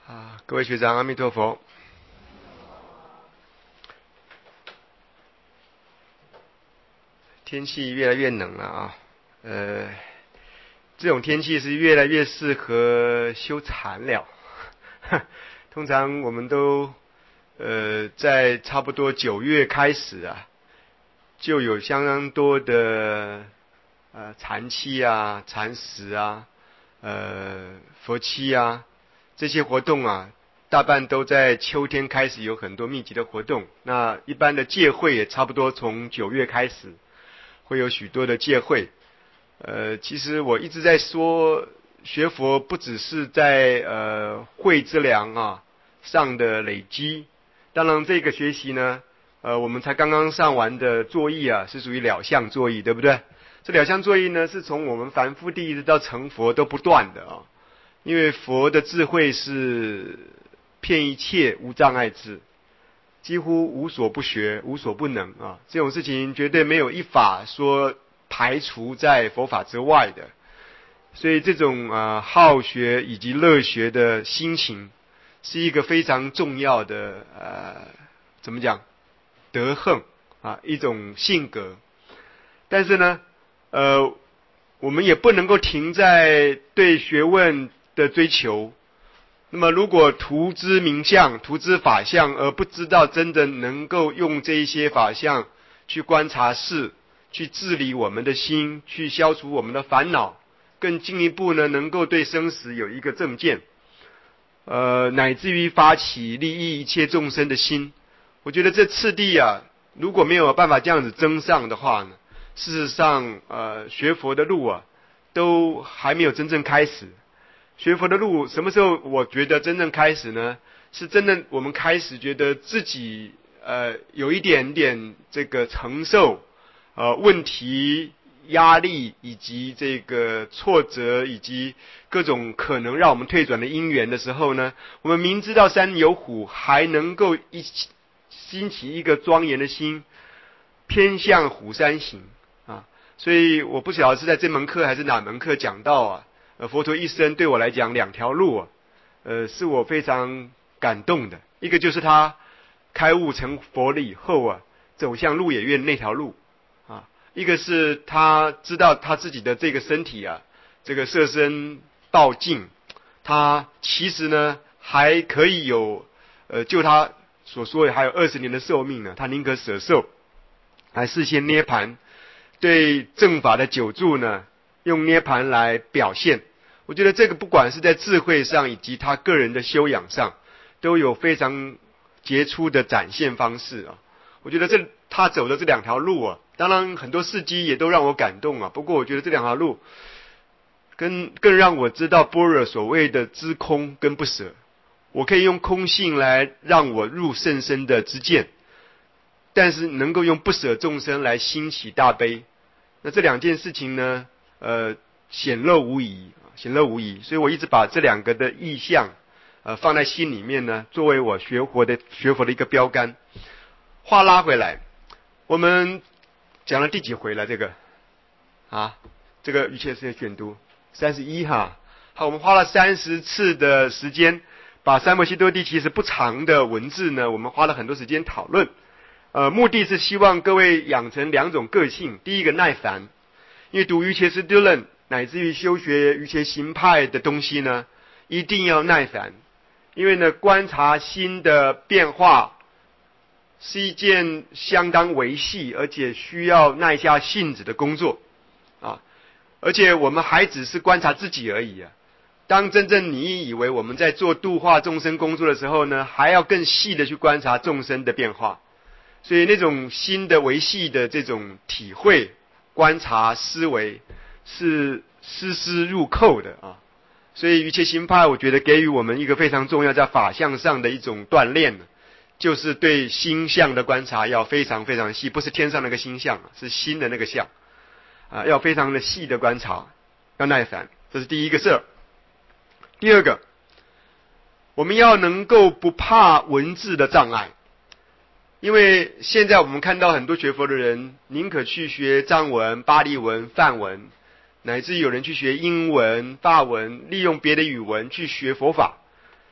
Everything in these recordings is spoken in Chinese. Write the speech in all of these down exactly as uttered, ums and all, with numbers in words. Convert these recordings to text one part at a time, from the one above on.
啊，各位学长，阿弥陀佛。天气越来越冷了啊，呃，这种天气是越来越适合修禅了。通常我们都呃在差不多九月开始啊，就有相当多的呃禅期啊、禅时啊、呃佛期啊这些活动啊。大半都在秋天开始有很多密集的活动，那一般的戒会也差不多从九月开始会有许多的戒会。呃，其实我一直在说，学佛不只是在呃慧之良啊上的累积。当然这个学习呢，呃我们才刚刚上完的作意啊，是属于了相作意，对不对？这了相作意呢，是从我们凡夫地一直到成佛都不断的啊，因为佛的智慧是遍一切无障碍智，几乎无所不学，无所不能啊！这种事情绝对没有一法说排除在佛法之外的。所以这种啊好学以及乐学的心情，是一个非常重要的呃怎么讲德行啊一种性格。但是呢，呃我们也不能够停在对学问的追求。那么如果图知名相、图知法相，而不知道真的能够用这一些法相去观察事，去治理我们的心，去消除我们的烦恼，更进一步呢，能够对生死有一个正见，呃，乃至于发起利益一切众生的心。我觉得这次第啊，如果没有办法这样子增上的话呢，事实上，呃，学佛的路啊，都还没有真正开始。学佛的路什么时候我觉得真正开始呢？是真的我们开始觉得自己呃有一点点这个承受呃问题、压力以及这个挫折以及各种可能让我们退转的因缘的时候呢，我们明知道山有虎，还能够一兴起一个庄严的心，偏向虎山行啊。所以我不晓得是在这门课还是哪门课讲到啊。呃，佛陀一生对我来讲两条路啊，呃，是我非常感动的。一个就是他开悟成佛了以后啊，走向鹿野苑那条路啊；一个是他知道他自己的这个身体啊，这个色身报尽，他其实呢还可以有呃，就他所说的还有二十年的寿命呢，他宁可舍寿，来事先涅盘。对正法的久住呢，用涅盘来表现。我觉得这个不管是在智慧上以及他个人的修养上，都有非常杰出的展现方式啊。我觉得这他走的这两条路啊，当然很多事迹也都让我感动啊。不过我觉得这两条路，更更让我知道般若所谓的知空跟不舍。我可以用空性来让我入甚深的知见，但是能够用不舍众生来兴起大悲。那这两件事情呢，呃，显露无遗，显露无遗。所以我一直把这两个的意象，呃，放在心里面呢，作为我学佛的学佛的一个标杆。话拉回来，我们讲了第几回了？这个啊，这个一切世界选读三十一哈。好，我们花了三十次的时间，把三摩悉多地其实不长的文字呢，我们花了很多时间讨论。呃，目的是希望各位养成两种个性。第一个耐烦，因为读瑜伽师地论乃至于修学瑜伽行派的东西呢，一定要耐烦。因为呢，观察心的变化是一件相当维系而且需要耐下性子的工作啊。而且我们还只是观察自己而已啊。当真正你以为我们在做度化众生工作的时候呢，还要更细的去观察众生的变化。所以那种新的维系的这种体会、观察、思维是丝丝入扣的啊。所以瑜伽行派我觉得给予我们一个非常重要在法相上的一种锻炼，就是对心相的观察要非常非常细，不是天上那个心相，是心的那个相啊，要非常的细的观察，要耐烦，这是第一个事儿。第二个，我们要能够不怕文字的障碍。因为现在我们看到很多学佛的人，宁可去学藏文、巴利文、梵文，乃至有人去学英文、法文，利用别的语文去学佛法。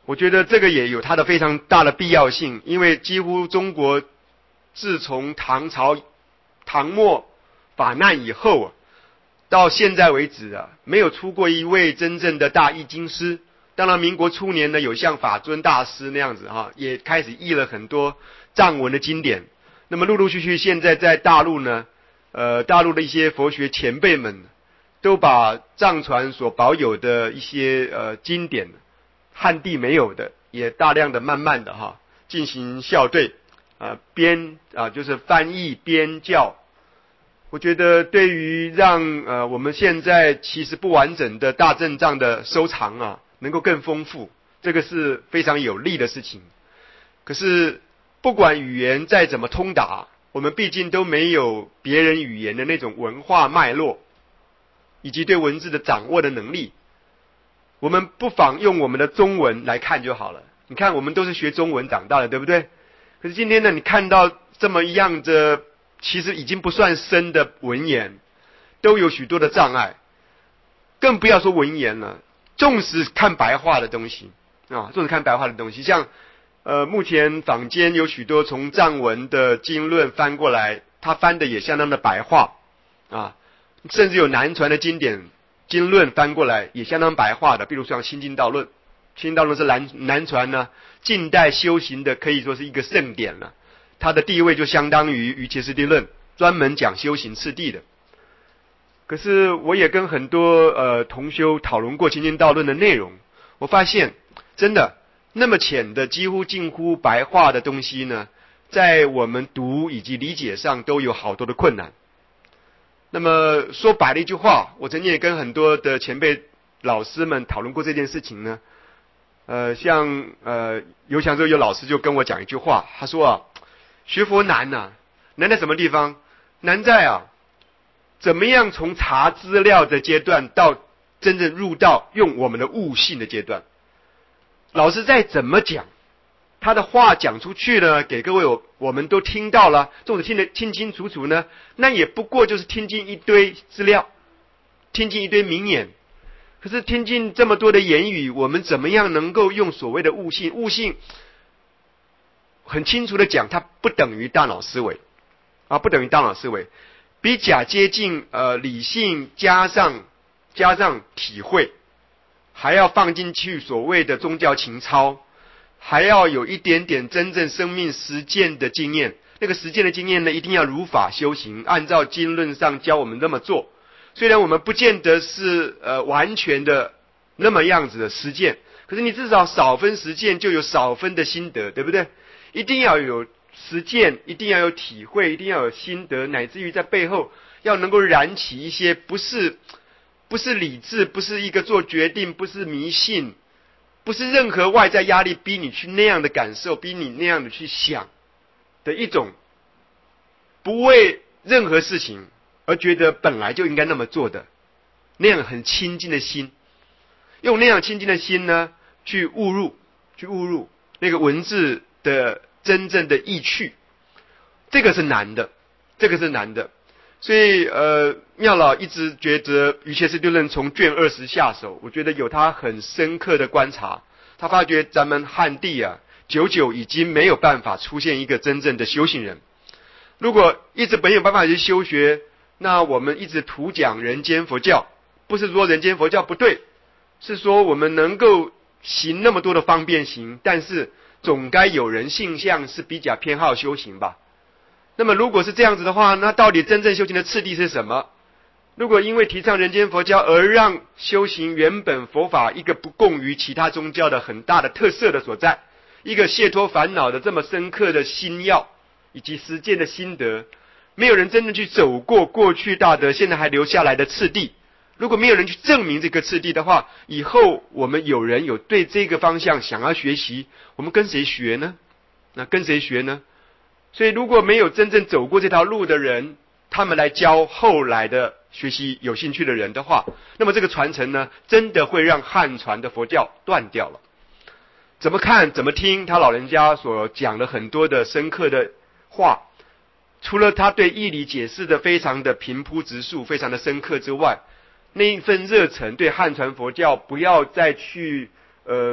我觉得这个也有它的非常大的必要性，因为几乎中国自从唐朝唐末法难以后啊，到现在为止啊，没有出过一位真正的大译经师。当然，民国初年呢，有像法尊大师那样子哈、啊，也开始译了很多藏文的经典。那么陆陆续续，现在在大陆呢，呃，大陆的一些佛学前辈们都把藏传所保有的一些呃经典，汉地没有的，也大量的慢慢的哈进行校对啊编啊就是翻译编校。我觉得对于让呃我们现在其实不完整的大正藏的收藏啊能够更丰富，这个是非常有利的事情。可是不管语言再怎么通达，我们毕竟都没有别人语言的那种文化脉络以及对文字的掌握的能力。我们不妨用我们的中文来看就好了。你看我们都是学中文长大的，对不对？可是今天呢，你看到这么一样的其实已经不算深的文言，都有许多的障碍，更不要说文言了。纵使看白话的东西啊，纵使看白话的东西，像呃目前坊间有许多从藏文的经论翻过来，他翻的也相当的白话啊，甚至有南传的经典经论翻过来也相当白话的，比如像《心经道论》，《心经道论》是南南传呢近代修行的可以说是一个圣典了，它的地位就相当于《瑜伽师地论》，专门讲修行次第的。可是我也跟很多呃同修讨论过《心经道论》的内容，我发现真的那么浅的几乎近乎白话的东西呢，在我们读以及理解上都有好多的困难。那么说白了一句话，我曾经也跟很多的前辈老师们讨论过这件事情呢。呃，像呃有想说有老师就跟我讲一句话，他说啊，学佛难啊，难在什么地方？难在啊，怎么样从查资料的阶段到真正入到用我们的悟性的阶段。老师再怎么讲，他的话讲出去呢，给各位我我们都听到了，纵使听得清清楚楚呢，那也不过就是听进一堆资料，听进一堆名言。可是听进这么多的言语，我们怎么样能够用所谓的悟性？悟性很清楚的讲，它不等于大脑思维啊，不等于大脑思维，比较接近呃理性加上加上体会，还要放进去所谓的宗教情操，还要有一点点真正生命实践的经验。那个实践的经验呢，一定要如法修行，按照经论上教我们这么做。虽然我们不见得是呃完全的那么样子的实践，可是你至少少分实践就有少分的心得，对不对？一定要有实践，一定要有体会，一定要有心得，乃至于在背后要能够燃起一些不是不是理智，不是一个做决定，不是迷信，不是任何外在压力逼你去那样的感受，逼你那样的去想的一种不为任何事情而觉得本来就应该那么做的那样很清净的心，用那样清净的心呢，去悟入，去悟入那个文字的真正的意趣，这个是难的，这个是难的。所以呃，妙老一直觉得《瑜伽师地论》从卷二十下手，我觉得有他很深刻的观察。他发觉咱们汉地啊，久久已经没有办法出现一个真正的修行人。如果一直没有办法去修学，那我们一直图讲人间佛教，不是说人间佛教不对，是说我们能够行那么多的方便行，但是总该有人性向是比较偏好修行吧。那么如果是这样子的话，那到底真正修行的次第是什么？如果因为提倡人间佛教而让修行原本佛法一个不共于其他宗教的很大的特色的所在，一个解脱烦恼的这么深刻的心要以及实践的心得，没有人真正去走过过去大德现在还留下来的次第，如果没有人去证明这个次第的话，以后我们有人有对这个方向想要学习，我们跟谁学呢？那跟谁学呢？所以如果没有真正走过这条路的人，他们来教后来的学习有兴趣的人的话，那么这个传承呢，真的会让汉传的佛教断掉了。怎么看怎么听他老人家所讲的很多的深刻的话，除了他对义理解释的非常的平铺直述，非常的深刻之外，那一份热忱对汉传佛教不要再去呃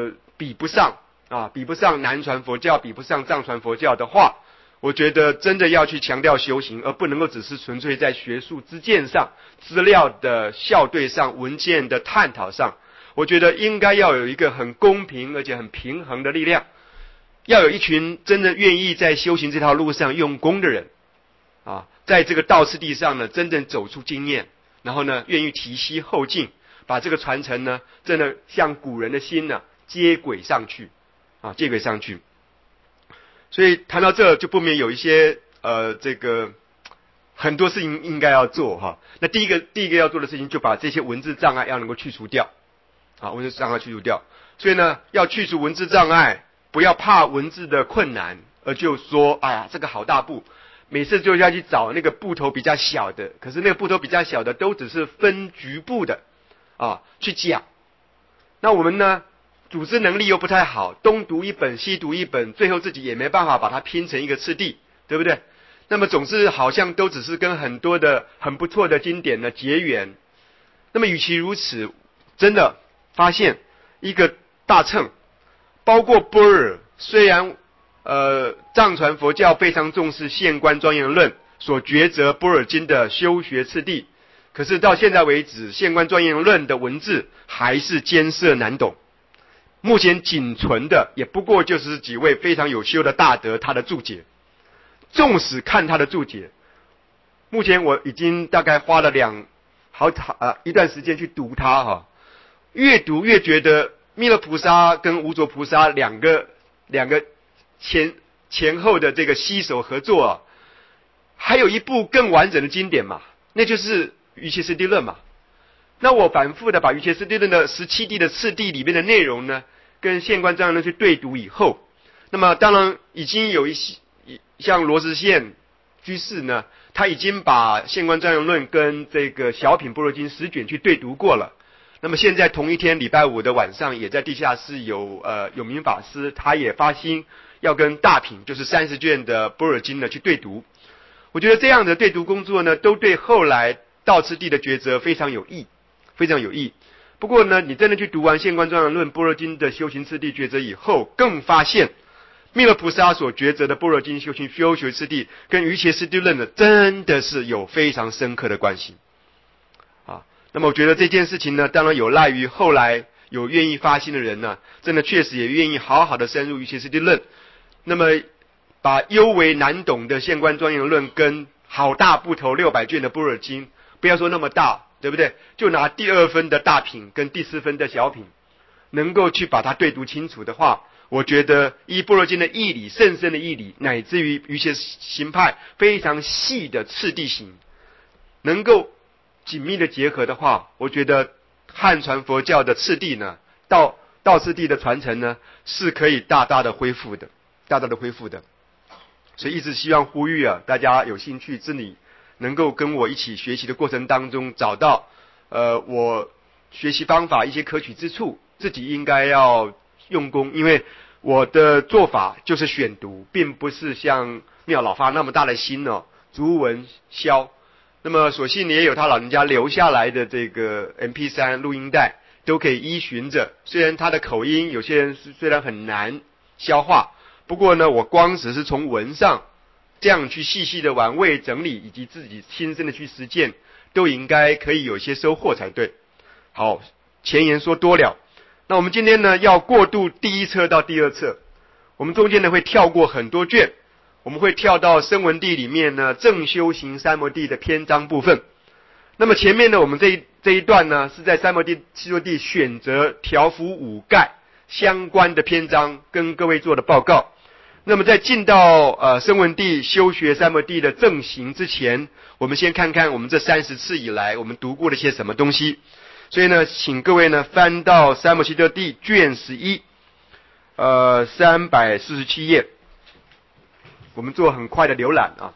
比不上啊，比不上南传佛教，比不上藏传佛教的话，我觉得真的要去强调修行，而不能够只是纯粹在学术之见上、资料的校对上、文件的探讨上。我觉得应该要有一个很公平而且很平衡的力量，要有一群真的愿意在修行这条路上用功的人啊，在这个道次第上呢，真正走出经验，然后呢，愿意提携后进，把这个传承呢，真的像古人的心呢，接轨上去啊，接轨上去。所以谈到这，就不免有一些呃，这个很多事情应该要做哈。那第一个，第一个要做的事情，就把这些文字障碍要能够去除掉。啊，文字障碍去除掉，所以呢，要去除文字障碍，不要怕文字的困难，而就说，哎呀，这个好大步，每次就要去找那个部头比较小的，可是那个部头比较小的都只是分局部的，啊，去讲。那我们呢，组织能力又不太好，东读一本西读一本，最后自己也没办法把它拼成一个次第，对不对？那么总是好像都只是跟很多的很不错的经典呢结缘。那么与其如此，真的。发现一个大乘，包括般若，虽然呃藏传佛教非常重视现观庄严论所抉择般若经的修学次第，可是到现在为止，现观庄严论的文字还是艰涩难懂。目前仅存的也不过就是几位非常有修的大德他的注解。纵使看他的注解，目前我已经大概花了两好呃一段时间去读他哈。越读越觉得弥勒菩萨跟无着菩萨两个两个前前后的这个携手合作啊，还有一部更完整的经典嘛，那就是《瑜伽师地论》嘛。那我反复的把《瑜伽师地论》的十七地的次第里面的内容呢，跟现观藏论去对读以后，那么当然已经有一些像罗什宪居士呢，他已经把现观藏论跟这个小品般若经十卷去对读过了。那么现在同一天礼拜五的晚上，也在地下室有呃有名法师，他也发心要跟大品就是三十卷的般若经呢去对读。我觉得这样的对读工作呢，都对后来道次第的抉择非常有益，非常有益。不过呢，你真的去读完现观庄严论般若经的修行次第抉择以后，更发现弥勒菩萨所抉择的般若经修行修学次第，跟瑜伽师地论呢，真的是有非常深刻的关系。那么我觉得这件事情呢，当然有赖于后来有愿意发心的人呢，真的确实也愿意好好的深入瑜伽师地论。那么把尤为难懂的现观庄严论跟好大部头六百卷的般若经，不要说那么大，对不对？就拿第二分的大品跟第四分的小品，能够去把它对读清楚的话，我觉得依般若经的义理、甚深的义理，乃至于瑜伽行派非常细的次第行，能够紧密的结合的话，我觉得汉传佛教的次第呢，道道次第的传承呢，是可以大大的恢复的，大大的恢复的。所以一直希望呼吁啊，大家有兴趣之你能够跟我一起学习的过程当中，找到呃我学习方法一些可取之处，自己应该要用功，因为我的做法就是选读，并不是像妙老发那么大的心哦，逐文消。那么所幸也有他老人家留下来的这个 M P 三 录音带，都可以依循着。虽然他的口音有些人虽然很难消化，不过呢，我光只是从文上这样去细细的玩味整理，以及自己亲身的去实践，都应该可以有些收获才对。好，前言说多了，那我们今天呢要过渡第一册到第二册，我们中间呢会跳过很多卷。我们会跳到声闻地里面呢，正修行三摩地的篇章部分。那么前面呢，我们这一这一段呢，是在三摩地、七座地选择调伏五盖相关的篇章，跟各位做的报告。那么在进到呃声闻地修学三摩地的正行之前，我们先看看我们这三十次以来我们读过了些什么东西。所以呢，请各位呢翻到三摩悉多地卷十一，呃三百四十七页。我们做很快的浏览啊。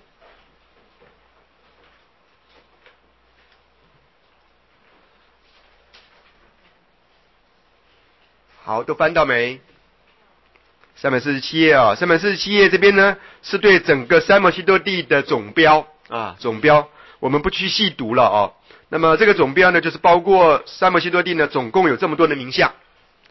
好，都翻到没？三百四十七页啊，三百四十七页这边呢，是对整个三摩悉多地的总标啊，总标，我们不去细读了啊。那么这个总标呢，就是包括三摩悉多地呢，总共有这么多的名相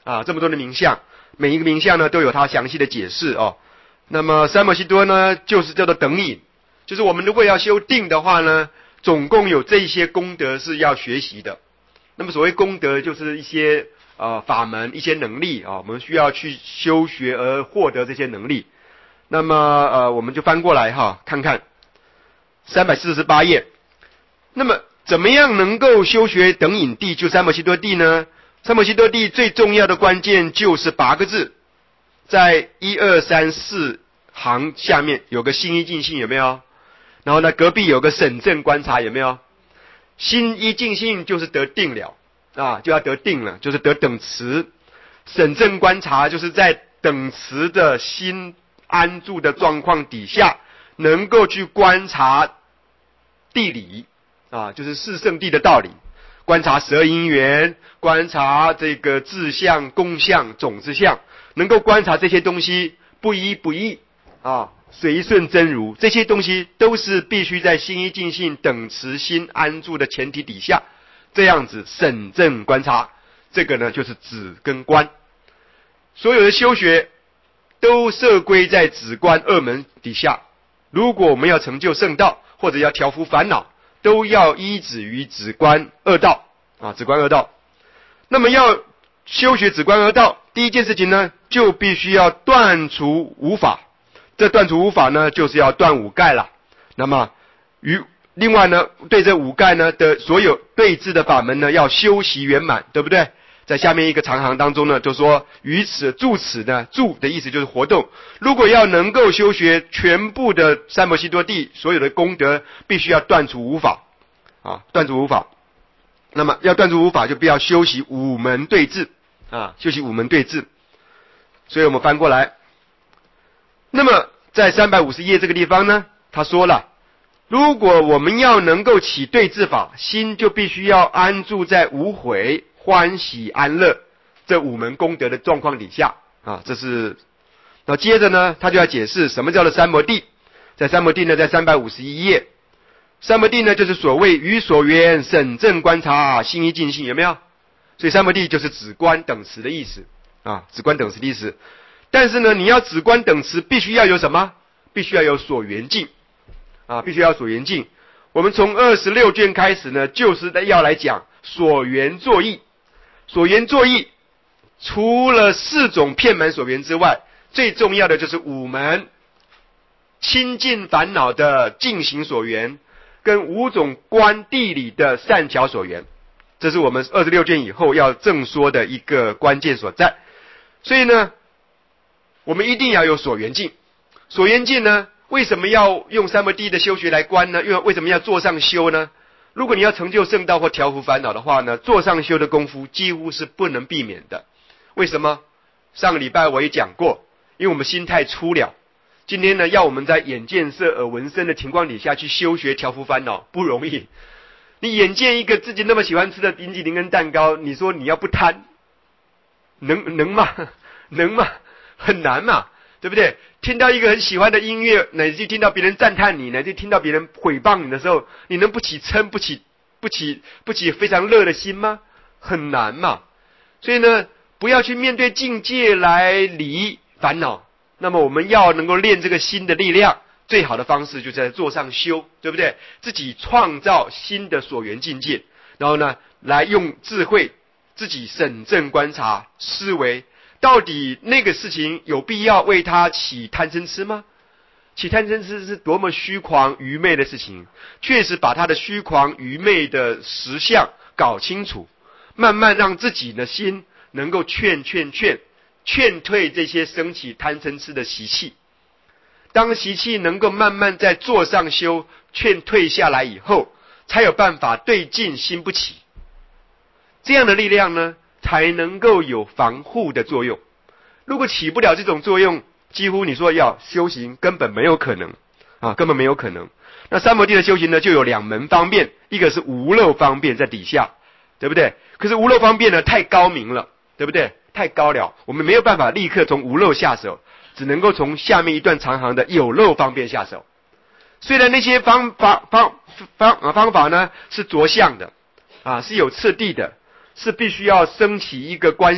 啊，这么多的名相，每一个名相呢都有它详细的解释哦。那么三摩悉多呢，就是叫做等引，就是我们如果要修定的话呢，总共有这一些功德是要学习的。那么所谓功德，就是一些呃法门、一些能力啊，我们需要去修学而获得这些能力。那么呃，我们就翻过来哈，看看三百四十八页。那么怎么样能够修学等引地，就三摩悉多地呢？三摩悉多地最重要的关键就是八个字，在一二三四行下面有个心一净性，有没有？然后呢，隔壁有个审正观察，有没有？心一净性就是得定了啊，就要得定了，就是得等持。审正观察就是在等持的心安住的状况底下，能够去观察地理啊，就是四圣谛的道理，观察十二因缘，观察这个自相、共相、种子相，能够观察这些东西不依不异啊，随顺真如，这些东西都是必须在心一净性等持心安住的前提底下，这样子审正观察，这个呢就是止跟观。所有的修学都摄归在止观二门底下。如果我们要成就圣道，或者要调伏烦恼，都要依止于止观二道啊，止观二道。那么要修学止观二道，第一件事情呢，就必须要断除五法。这断除五法呢，就是要断五盖了。那么与另外呢，对这五盖呢的所有对治的法门呢，要修习圆满，对不对？在下面一个长行当中呢，就说于此住此呢，住的意思就是活动。如果要能够修学全部的三摩悉多地所有的功德，必须要断除五法啊，断除五法。那么要断除五法，就必要修习五门对治啊，修习五门对治。所以我们翻过来，那么在三百五十页这个地方呢，他说了，如果我们要能够起对治法，心就必须要安住在无悔、欢喜、安乐这五门功德的状况底下啊，这是。那接着呢，他就要解释什么叫做三摩地。在三摩地呢，在三百五十一页，三摩地呢就是所谓于所缘审正观察心一净性，有没有？所以三摩地就是止观等持的意思啊，止观等持的意思。但是呢，你要止观等持，必须要有什么？必须要有所缘境啊，必须要有所缘境。我们从二十六卷开始呢，就是要来讲所缘作意。所缘作意，除了四种遍满所缘之外，最重要的就是五门清净烦恼的净行所缘，跟五种观地理的善巧所缘。这是我们二十六卷以后要正说的一个关键所在。所以呢，我们一定要有所缘境。所缘境呢，为什么要用三摩地的修学来观呢？因为为什么要坐上修呢？如果你要成就圣道或调伏烦恼的话呢，坐上修的功夫几乎是不能避免的。为什么？上个礼拜我也讲过，因为我们心太粗了。今天呢，要我们在眼见色耳闻身的情况底下去修学调伏烦恼不容易。你眼见一个自己那么喜欢吃的冰淇淋跟蛋糕，你说你要不贪，能能吗？能吗？很难嘛，对不对？听到一个很喜欢的音乐，乃至听到别人赞叹你，乃至听到别人毁谤你的时候，你能不起嗔，不起不起不起非常乐的心吗？很难嘛。所以呢，不要去面对境界来离烦恼。那么我们要能够练这个心的力量，最好的方式就在坐上修，对不对？自己创造新的所缘境界，然后呢，来用智慧自己审正观察思维。到底那个事情有必要为他起贪嗔痴吗？起贪嗔痴是多么虚狂愚昧的事情，确实把他的虚狂愚昧的实相搞清楚，慢慢让自己的心能够劝劝劝劝退这些升起贪嗔痴的习气。当习气能够慢慢在坐上修劝退下来以后，才有办法对境心不起。这样的力量呢，才能够有防护的作用。如果起不了这种作用，几乎你说要修行根本没有可能啊，根本没有可能。那三摩地的修行呢，就有两门方便，一个是无漏方便在底下，对不对？可是无漏方便呢，太高明了，对不对？太高了，我们没有办法立刻从无漏下手，只能够从下面一段长行的有漏方便下手。虽然那些方法方方啊方法呢是着相的啊，是有次第的，是必须要升起一个观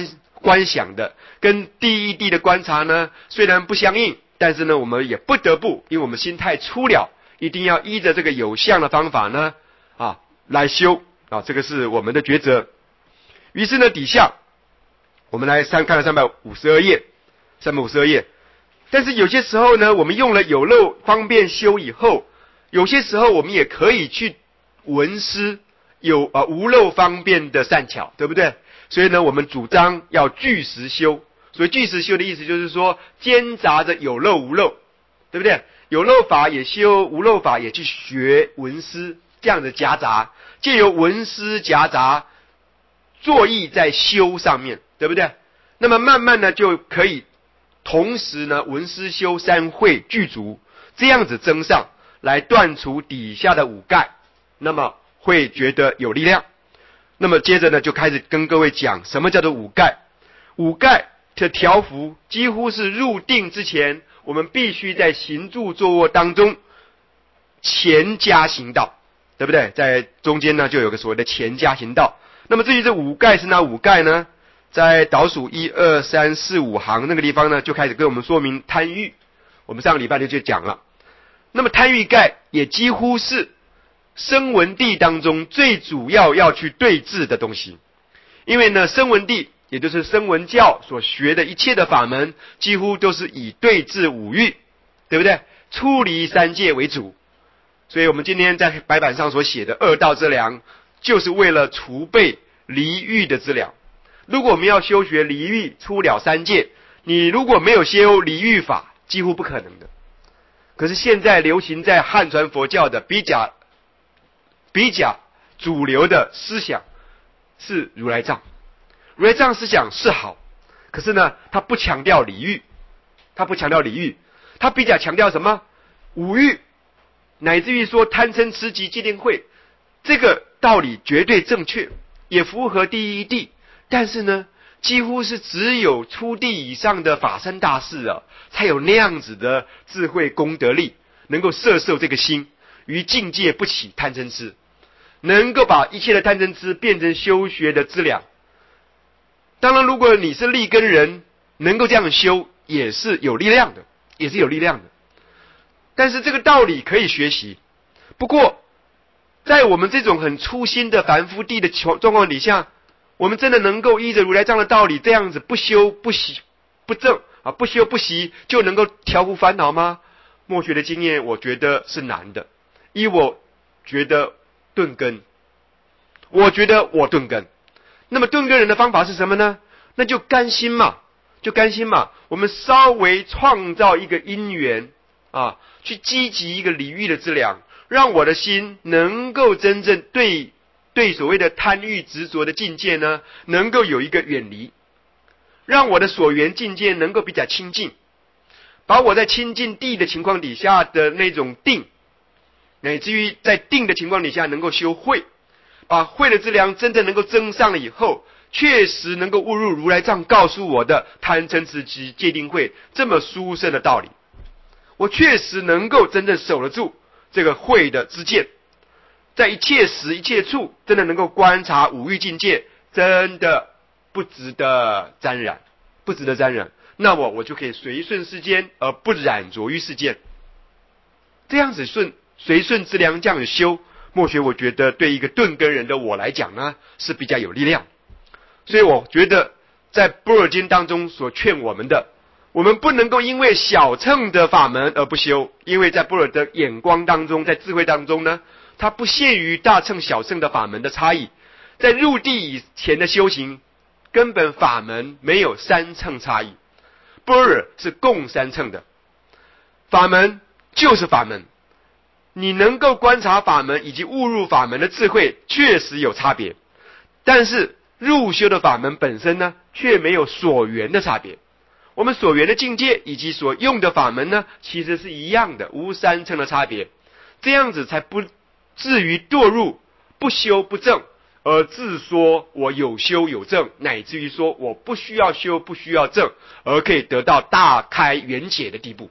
观想的，跟第一地的观察呢，虽然不相应，但是呢，我们也不得不，因为我们心太粗了，一定要依着这个有相的方法呢，啊，来修啊，这个是我们的抉择。于是呢，底下我们来三看了三百五十二页，三百五十二页。但是有些时候呢，我们用了有漏方便修以后，有些时候我们也可以去闻思有啊无漏方便的善巧，对不对？所以呢，我们主张要俱实修。所以俱实修的意思就是说，兼杂着有漏无漏，对不对？有漏法也修，无漏法也去学闻思，这样的夹杂，借由闻思夹杂，作意在修上面，对不对？那么慢慢呢，就可以同时呢，闻思修三会具足，这样子增上来断除底下的五盖，那么会觉得有力量。那么接着呢，就开始跟各位讲什么叫做五盖。五盖的调伏几乎是入定之前，我们必须在行住坐卧当中前加行道，对不对？在中间呢，就有个所谓的前加行道。那么至于这五盖是哪五盖呢？在倒数一二三四五行那个地方呢，就开始跟我们说明贪欲。我们上个礼拜就就讲了。那么贪欲盖也几乎是声闻地当中最主要要去对治的东西，因为呢，声闻地也就是声闻教所学的一切的法门，几乎都是以对治五欲，对不对？出离三界为主。所以我们今天在白板上所写的二道之良，就是为了除备离欲的资粮。如果我们要修学离欲出了三界，你如果没有修离欲法，几乎不可能的。可是现在流行在汉传佛教的比较比较主流的思想是如来藏。如来藏思想是好，可是呢，他不强调离欲，他不强调离欲，他比较强调什么？五欲，乃至于说贪嗔痴及戒定慧，这个道理绝对正确，也符合第一地。但是呢，几乎是只有初地以上的法身大士啊，才有那样子的智慧功德力，能够摄受这个心，于境界不起贪嗔痴，能够把一切的贪嗔痴变成修学的资粮。当然，如果你是立根人，能够这样修，也是有力量的，也是有力量的。但是这个道理可以学习，不过在我们这种很粗心的凡夫地的状况底下，我们真的能够依着如来藏的道理，这样子不修不习不正啊，不修不习，就能够调伏烦恼吗？默学的经验，我觉得是难的。依我觉得顿根，我觉得我顿根。那么顿根人的方法是什么呢？那就甘心嘛，就甘心嘛。我们稍微创造一个因缘啊，去积集一个离欲的资粮，让我的心能够真正对对所谓的贪欲执着的境界呢，能够有一个远离，让我的所缘境界能够比较清净，把我在清净地的情况底下的那种定，乃至于在定的情况底下能够修慧，把慧的资粮真正能够增上了以后，确实能够悟入如来藏告诉我的贪嗔痴及戒定慧这么殊胜的道理，我确实能够真正守得住这个慧的知见，在一切时一切处真的能够观察五欲境界，真的不值得沾染，不值得沾染。那我我就可以随顺世间而不染着于世间，这样子顺随顺之良这样子修，默学我觉得对一个顿根人的我来讲呢，是比较有力量。所以我觉得在般若经当中所劝我们的，我们不能够因为小乘的法门而不修，因为在般若的眼光当中，在智慧当中呢，它不限于大乘小乘的法门的差异。在入地以前的修行，根本法门没有三乘差异，般若是共三乘的，法门就是法门。你能够观察法门以及悟入法门的智慧确实有差别，但是入修的法门本身呢，却没有所缘的差别。我们所缘的境界以及所用的法门呢，其实是一样的，无三乘的差别。这样子才不至于堕入不修不正，而自说我有修有正，乃至于说我不需要修不需要正，而可以得到大开圆解的地步。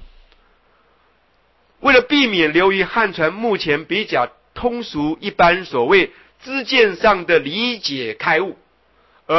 为了避免流于汉传目前比较通俗一般所谓知见上的理解开悟，而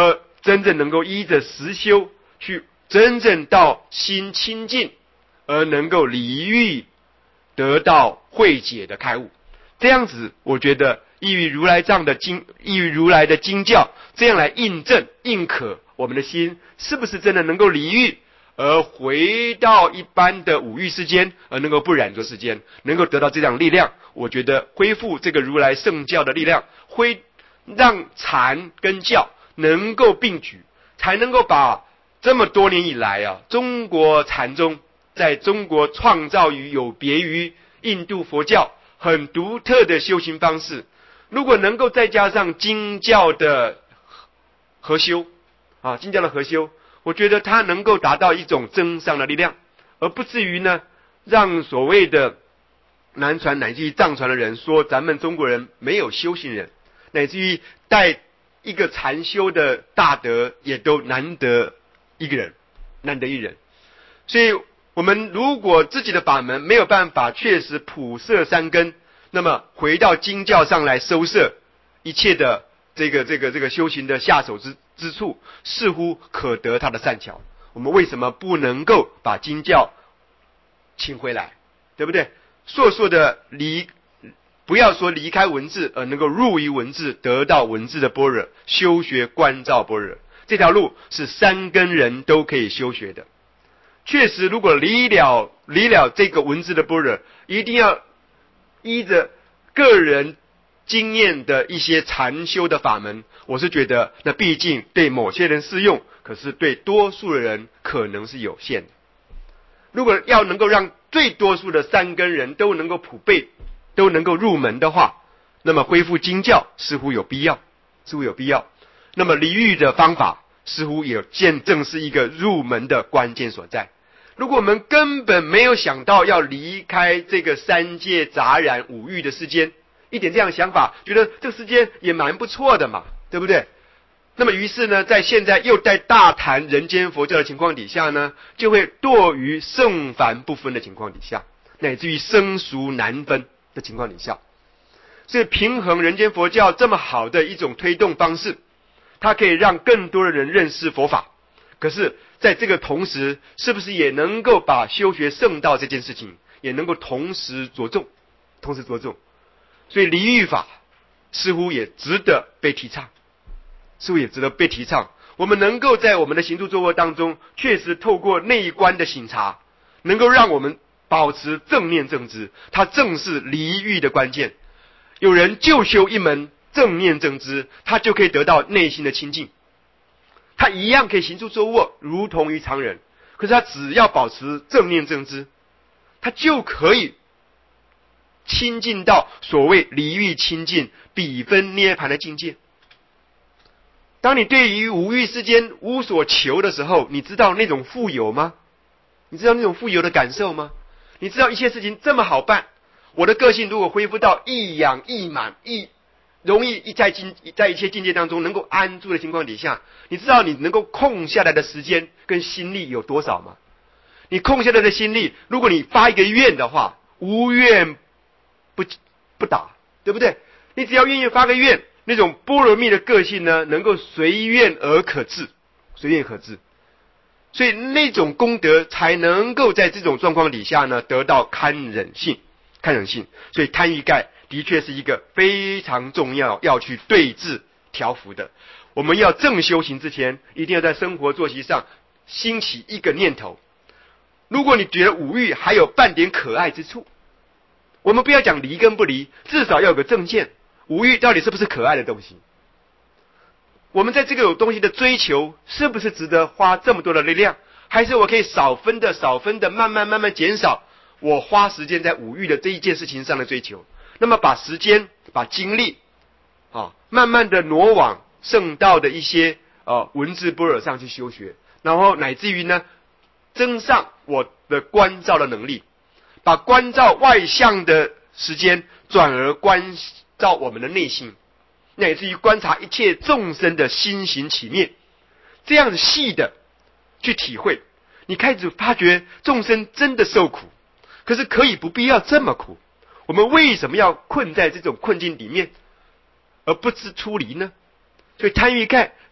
真正能够依着实修去真正到心清净，而能够离欲得到慧解的开悟。这样子我觉得依于如来藏的经，依于如来的经教，这样来印证印可我们的心是不是真的能够离欲，而回到一般的五欲世间，而能够不染着世间，能够得到这样力量。我觉得恢复这个如来圣教的力量，会让禅跟教能够并举，才能够把这么多年以来啊，中国禅宗在中国创造于有别于印度佛教很独特的修行方式，如果能够再加上经教的合修啊，经教的合修，我觉得它能够达到一种增上的力量，而不至于呢，让所谓的南传乃至于藏传的人说咱们中国人没有修行人，乃至于带一个禅修的大德也都难得一个人，难得一人。所以我们如果自己的法门没有办法确实普摄三根，那么回到经教上来收摄一切的这个这个这个修行的下手之之处，似乎可得他的善巧。我们为什么不能够把经教请回来，对不对？硕硕的离，不要说离开文字，而能够入于文字，得到文字的般若，修学观照般若，这条路是三根人都可以修学的。确实，如果离了离了这个文字的般若，一定要依着个人经验的一些禅修的法门，我是觉得那毕竟对某些人适用，可是对多数的人可能是有限的。如果要能够让最多数的三根人都能够普被，都能够入门的话，那么恢复经教似乎有必要，似乎有必要。那么离欲的方法似乎也见正是一个入门的关键所在。如果我们根本没有想到要离开这个三界杂染五欲的世间，一点这样的想法，觉得这个世间也蛮不错的嘛，对不对？那么于是呢，在现在又在大谈人间佛教的情况底下呢，就会堕于圣凡不分的情况底下，乃至于生俗难分的情况底下。所以平衡人间佛教这么好的一种推动方式，它可以让更多的人认识佛法。可是在这个同时，是不是也能够把修学圣道这件事情也能够同时着重，同时着重？所以离欲法似乎也值得被提倡，似乎也值得被提倡。我们能够在我们的行住坐卧当中，确实透过内一关的省察，能够让我们保持正念正知，它正是离欲的关键。有人就修一门正念正知，他就可以得到内心的清净，他一样可以行住坐卧如同于常人，可是他只要保持正念正知，他就可以亲近到所谓离欲清净比分涅槃的境界。当你对于五欲世间无所求的时候，你知道那种富有吗？你知道那种富有的感受吗？你知道一切事情这么好办，我的个性如果恢复到一养一满一容易一在境在一切境界当中能够安住的情况底下，你知道你能够空下来的时间跟心力有多少吗？你空下来的心力，如果你发一个愿的话，无愿不不打，对不对？你只要愿意发个愿，那种般若蜜的个性呢，能够随愿而可治，随愿可治。所以那种功德才能够在这种状况底下呢，得到堪忍性，堪忍性。所以贪欲盖的确是一个非常重要要去对治调伏的。我们要正修行之前，一定要在生活作息上兴起一个念头。如果你觉得五欲还有半点可爱之处，我们不要讲离跟不离，至少要有个正见，五欲到底是不是可爱的东西？我们在这个有东西的追求，是不是值得花这么多的力量？还是我可以少分的少分的慢慢慢慢减少，我花时间在五欲的这一件事情上的追求，那么把时间把精力啊，慢慢的挪往圣道的一些呃文字般若上去修学，然后乃至于呢增上我的观照的能力，把观照外向的时间转而关照我们的内心，乃至于观察一切众生的心行起灭，这样子细的去体会，你开始发觉众生真的受苦，可是可以不必要这么苦。我们为什么要困在这种困境里面而不知出离呢？所以贪欲盖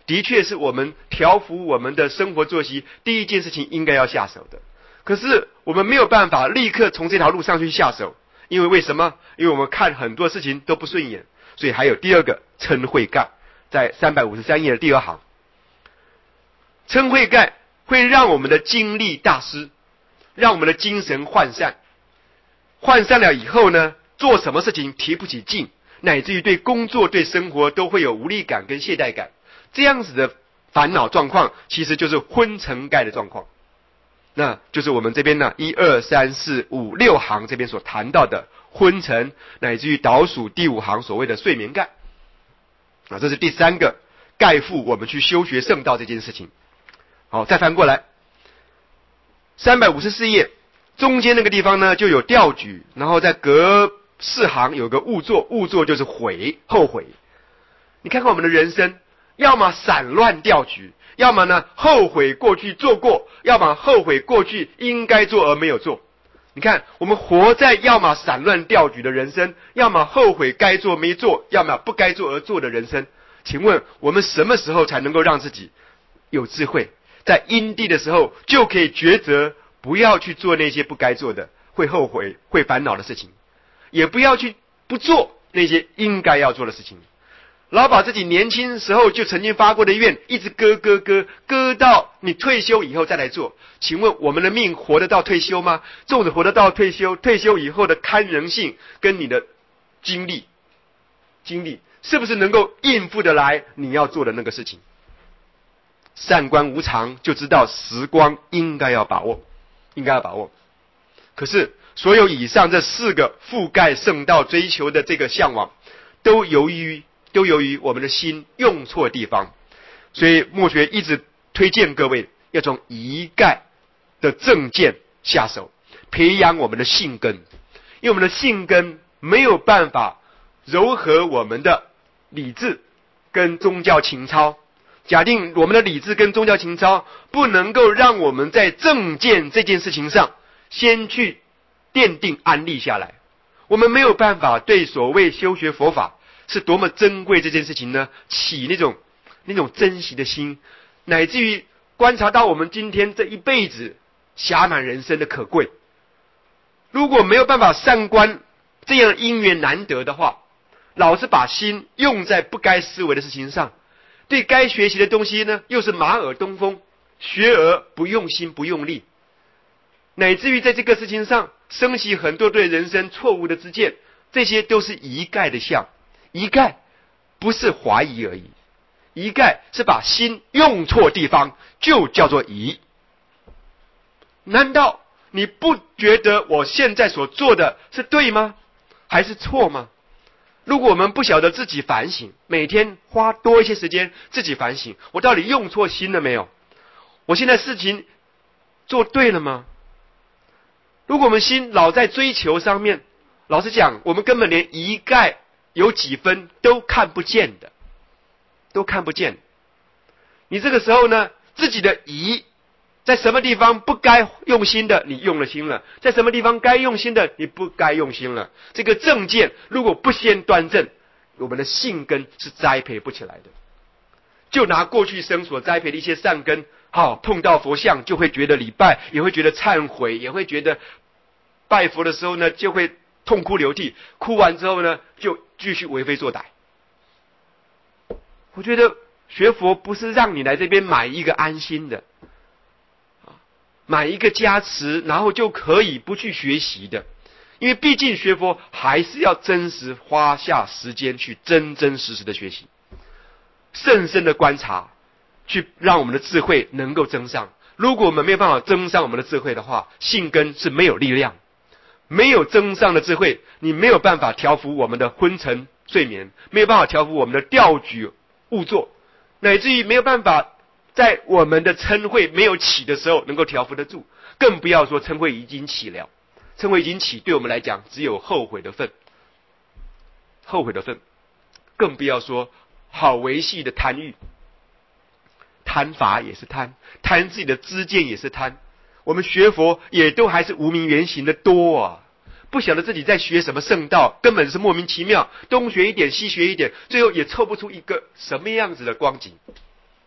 的确是我们调服我们的生活作息第一件事情应该要下手的。可是我们没有办法立刻从这条路上去下手，因为为什么？因为我们看很多事情都不顺眼，所以还有第二个嗔恚盖，在三百五十三页的第二行。嗔恚盖会让我们的精力大失，让我们的精神涣散，涣散了以后呢，做什么事情提不起劲，乃至于对工作对生活都会有无力感跟懈怠感。这样子的烦恼状况其实就是昏沉盖的状况，那就是我们这边呢一二三四五六行这边所谈到的昏沉，乃至于倒数第五行所谓的睡眠盖啊，这是第三个盖覆我们去修学圣道这件事情。好，再翻过来三百五十四页中间那个地方呢就有调举，然后在隔四行有个误作，误作就是悔，后悔。你看看我们的人生，要么散乱调举，要么呢后悔过去做过，要么后悔过去应该做而没有做。你看我们活在要么散乱调举的人生，要么后悔该做没做，要么不该做而做的人生。请问我们什么时候才能够让自己有智慧，在因地的时候就可以抉择，不要去做那些不该做的会后悔会烦恼的事情，也不要去不做那些应该要做的事情。老把自己年轻时候就曾经发过的愿一直割割割割到你退休以后再来做，请问我们的命活得到退休吗？纵使活得到退休，退休以后的堪人性跟你的精力精力是不是能够应付得来你要做的那个事情？善观无常，就知道时光应该要把握，应该要把握。可是所有以上这四个覆盖圣道追求的这个向往，都由于都由于我们的心用错地方。所以墨学一直推荐各位要从一概的正见下手，培养我们的性根。因为我们的性根没有办法糅合我们的理智跟宗教情操，假定我们的理智跟宗教情操不能够让我们在正见这件事情上先去奠定安立下来，我们没有办法对所谓修学佛法是多么珍贵这件事情呢起那种那种珍惜的心，乃至于观察到我们今天这一辈子暇满人生的可贵。如果没有办法善观这样因缘难得的话，老是把心用在不该思维的事情上，对该学习的东西呢又是马耳东风，学而不用心不用力，乃至于在这个事情上升起很多对人生错误的知见，这些都是一概的相。一概不是怀疑而已，一概是把心用错地方，就叫做疑。难道你不觉得我现在所做的是对吗？还是错吗？如果我们不晓得自己反省，每天花多一些时间自己反省，我到底用错心了没有？我现在事情做对了吗？如果我们心老在追求上面，老实讲，我们根本连一概有几分都看不见的，都看不见。你这个时候呢，自己的疑在什么地方不该用心的你用了心了，在什么地方该用心的你不该用心了。这个正见如果不先端正，我们的性根是栽培不起来的。就拿过去生所栽培的一些善根，好，碰到佛像就会觉得礼拜，也会觉得忏悔，也会觉得拜佛的时候呢就会痛哭流涕，哭完之后呢就继续为非作歹。我觉得学佛不是让你来这边买一个安心的，买一个加持然后就可以不去学习的。因为毕竟学佛还是要真实花下时间去真真实实的学习，深深的观察，去让我们的智慧能够增上。如果我们没有办法增上我们的智慧的话，性根是没有力量。没有增上的智慧，你没有办法调伏我们的昏沉睡眠，没有办法调伏我们的调举误作，乃至于没有办法在我们的嗔恚没有起的时候能够调伏得住，更不要说嗔恚已经起了。嗔恚已经起，对我们来讲只有后悔的份，后悔的份，更不要说好维系的贪欲，贪法也是贪，贪自己的知见也是贪。我们学佛也都还是无明原形的多啊，不晓得自己在学什么圣道，根本是莫名其妙，东学一点西学一点，最后也凑不出一个什么样子的光景。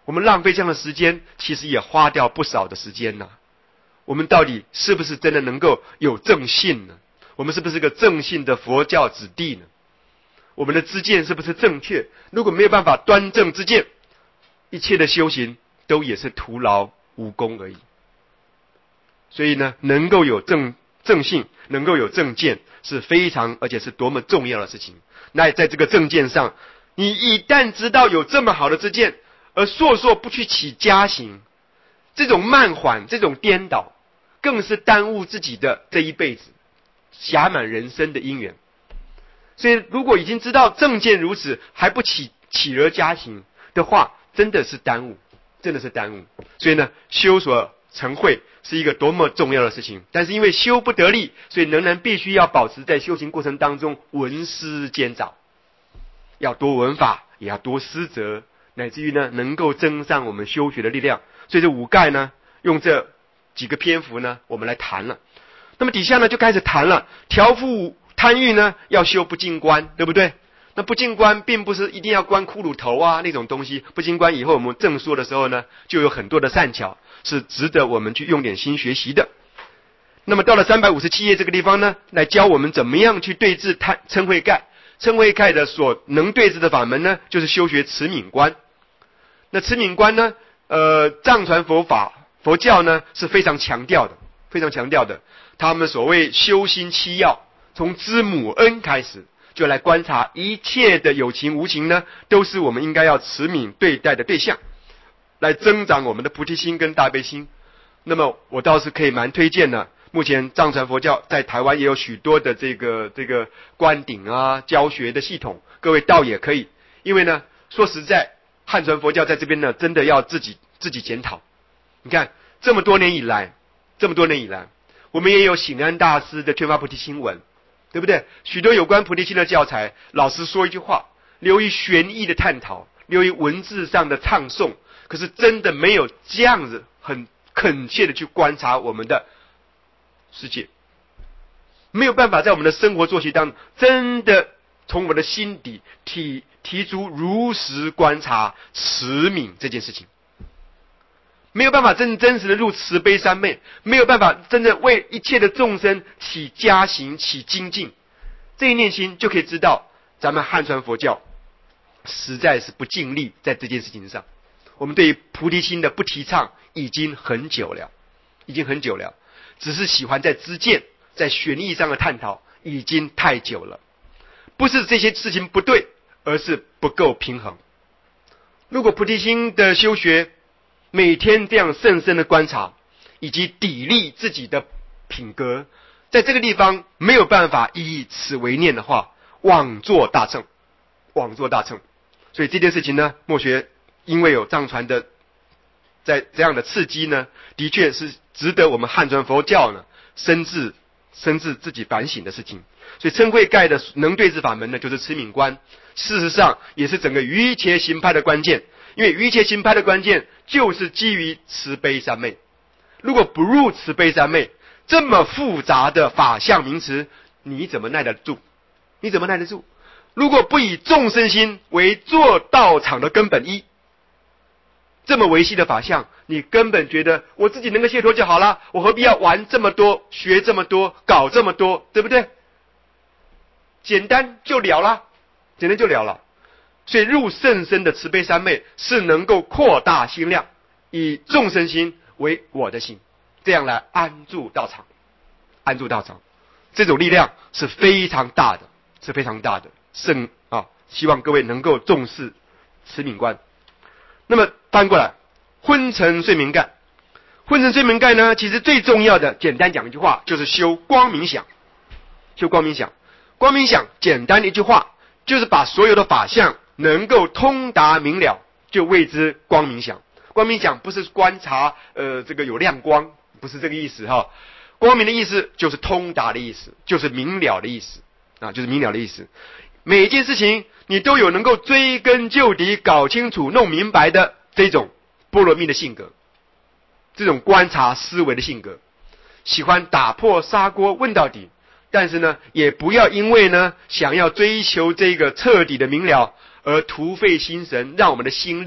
我们浪费这样的时间，其实也花掉不少的时间呐、啊。我们到底是不是真的能够有正信呢？我们是不是个正信的佛教子弟呢？我们的知见是不是正确？如果没有办法端正知见，一切的修行都也是徒劳无功而已。所以呢，能够有正正信，能够有正见，是非常而且是多么重要的事情。那在这个正见上，你一旦知道有这么好的知见，而烁烁不去起加行，这种慢缓，这种颠倒，更是耽误自己的这一辈子暇满人生的因缘。所以如果已经知道正见如此，还不起起而加行的话，真的是耽误，真的是耽误。所以呢，修所成慧是一个多么重要的事情。但是因为修不得力，所以仍然必须要保持在修行过程当中闻思兼找，要多闻法，也要多思则，乃至于呢能够增上我们修学的力量。所以这五盖呢，用这几个篇幅呢，我们来谈了。那么底下呢就开始谈了，调伏贪欲呢要修不净观，对不对？那不净观并不是一定要观骷髅头啊那种东西，不净观以后我们正说的时候呢，就有很多的善巧是值得我们去用点心学习的。那么到了三百五十七页这个地方呢，来教我们怎么样去对治贪嗔恚盖。嗔恚盖的所能对治的法门呢，就是修学持敏观。那持敏观呢，呃，藏传佛法佛教呢是非常强调的，非常强调的。他们所谓修心七要，从知母恩开始，就来观察一切的有情无情呢，都是我们应该要持敏对待的对象，来增长我们的菩提心跟大悲心。那么我倒是可以蛮推荐的，目前藏传佛教在台湾也有许多的这个这个观顶啊教学的系统，各位倒也可以。因为呢，说实在，汉传佛教在这边呢，真的要自己自己检讨。你看这么多年以来，这么多年以来，我们也有醒安大师的劝发菩提心文，对不对？许多有关菩提心的教材，老实说一句话，流于玄义的探讨，流于文字上的唱诵，可是真的没有这样子很恳切的去观察我们的世界，没有办法在我们的生活作息当中真的从我们的心底提提出如实观察慈悯这件事情，没有办法真真实的入慈悲三昧，没有办法真正为一切的众生起加行起精进，这一念心就可以知道咱们汉传佛教实在是不尽力在这件事情上。我们对于菩提心的不提倡已经很久了，已经很久了，只是喜欢在知见在玄义上的探讨已经太久了。不是这些事情不对，而是不够平衡。如果菩提心的修学每天这样深深的观察，以及砥砺自己的品格，在这个地方没有办法以此为念的话，枉作大乘，枉作大乘。所以这件事情呢，默学因为有藏传的在这样的刺激呢，的确是值得我们汉传佛教呢深自深自自己反省的事情。所以嗔恚盖的能对治法门呢，就是持敏观，事实上也是整个瑜伽行派的关键。因为瑜伽行派的关键就是基于慈悲三昧，如果不入慈悲三昧，这么复杂的法相名词，你怎么耐得住？你怎么耐得住？如果不以众生心为做道场的根本一，这么维系的法相，你根本觉得我自己能够解脱就好了，我何必要玩这么多，学这么多，搞这么多，对不对？简单就了了，简单就了了。所以入甚深的慈悲三昧是能够扩大心量，以众生心为我的心，这样来安住道场，安住道场，这种力量是非常大的，是非常大的。圣啊，希望各位能够重视持敏观。那么翻过来，昏沉睡眠盖，昏沉睡眠盖呢，其实最重要的，简单讲一句话，就是修光明想，修光明想，光明想，简单的一句话，就是把所有的法相能够通达明了，就谓之光明想。光明想不是观察呃这个有亮光，不是这个意思哈。光明的意思就是通达的意思，就是明了的意思啊，就是明了的意思。每一件事情你都有能够追根究底、搞清楚、弄明白的这种波罗蜜的性格，这种观察思维的性格，喜欢打破砂锅问到底。但是呢，也不要因为呢想要追求这个彻底的明了而徒费心神，让我们的心力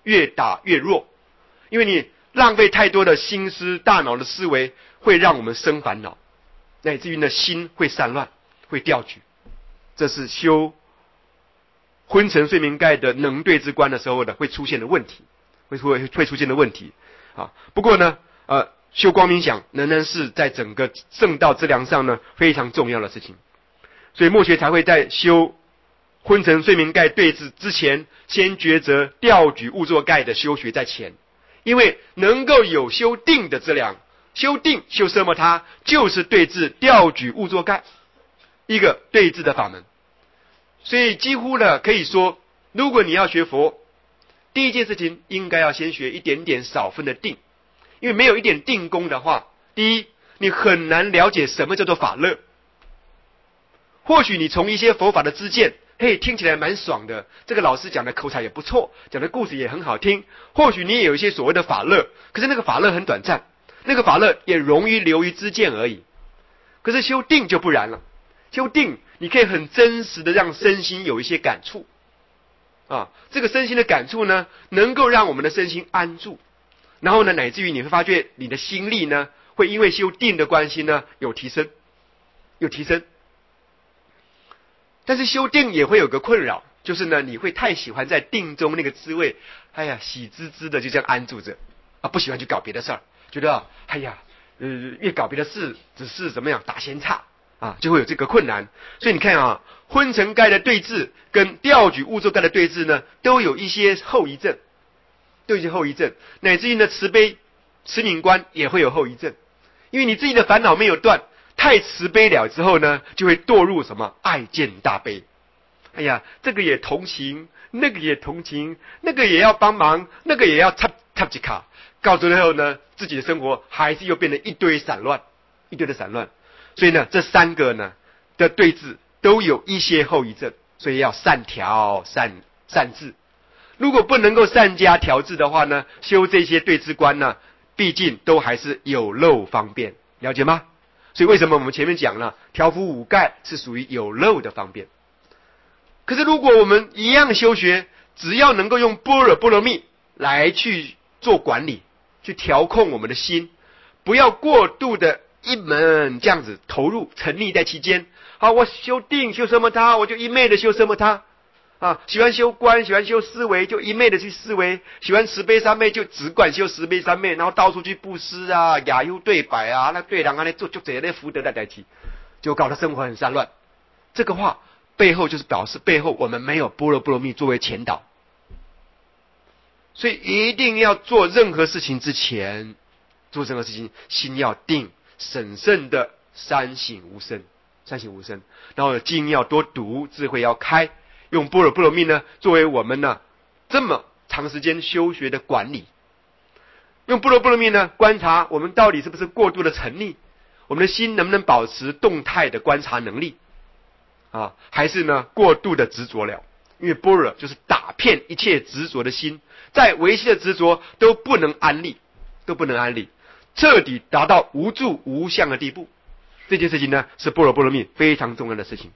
越打越弱，因为你浪费太多的心思，大脑的思维会让我们生烦恼，乃至于呢心会散乱，会掉举。这是修昏沉睡眠盖的能对之观的时候呢会出现的问题，会会会出现的问题啊。不过呢，呃，修光明想仍然是在整个圣道之梁上呢非常重要的事情，所以墨学才会在修昏沉睡眠盖对治之前，先抉择调举物作盖的修学在前，因为能够有修定的资粮，修定修奢摩他就是对治调举物作盖一个对治的法门。所以几乎呢可以说，如果你要学佛，第一件事情应该要先学一点点少分的定，因为没有一点定功的话，第一你很难了解什么叫做法乐。或许你从一些佛法的知见，嘿，听起来蛮爽的，这个老师讲的口才也不错，讲的故事也很好听，或许你也有一些所谓的法乐，可是那个法乐很短暂，那个法乐也容易流于知见而已。可是修定就不然了，修定你可以很真实的让身心有一些感触啊，这个身心的感触呢能够让我们的身心安住，然后呢乃至于你会发觉你的心力呢会因为修定的关系呢有提升有提升。但是修定也会有个困扰，就是呢你会太喜欢在定中那个滋味，哎呀喜滋滋的就这样安住着啊，不喜欢去搞别的事儿，觉得哎呀呃越搞别的事只是怎么样打闲岔啊，就会有这个困难。所以你看啊，昏沉盖的对治跟调举物作盖的对治呢都有一些后遗症，都有一些后遗症，乃至于呢慈悲慈悯观也会有后遗症，因为你自己的烦恼没有断，太慈悲了之后呢就会堕入什么爱见大悲，哎呀这个也同情，那个也同情，那个也要帮忙，那个也要插插几卡，到最后呢自己的生活还是又变得一堆散乱，一堆的散乱。所以呢这三个呢的对治都有一些后遗症，所以要善调善善治。如果不能够善加调治的话呢，修这些对治观呢毕竟都还是有漏方便，了解吗？所以为什么我们前面讲了调伏五盖是属于有漏的方便。可是如果我们一样修学，只要能够用般若波罗蜜来去做管理，去调控我们的心，不要过度的一门这样子投入沉溺在其间。好，我修定修什么他，我就一昧的修什么他啊，喜欢修观，喜欢修思维，就一昧的去思维；喜欢慈悲三昧，就只管修慈悲三昧，然后到处去布施啊、雅优对白啊，那对人啊，那做就这些福德的代替，就搞得生活很散乱。这个话背后就是表示背后我们没有般若波罗蜜作为前导，所以一定要做任何事情之前，做任何事情心要定，审慎的三省吾身，三省吾身，然后经要多读，智慧要开。用般若波罗蜜呢作为我们呢这么长时间修学的管理，用般若波罗蜜呢观察我们到底是不是过度的沉溺，我们的心能不能保持动态的观察能力啊，还是呢过度的执着了。因为般若就是打遍一切执着的心，在维系的执着都不能安立，都不能安立，彻底达到无住无相的地步。这件事情呢是般若波罗蜜非常重要的事情。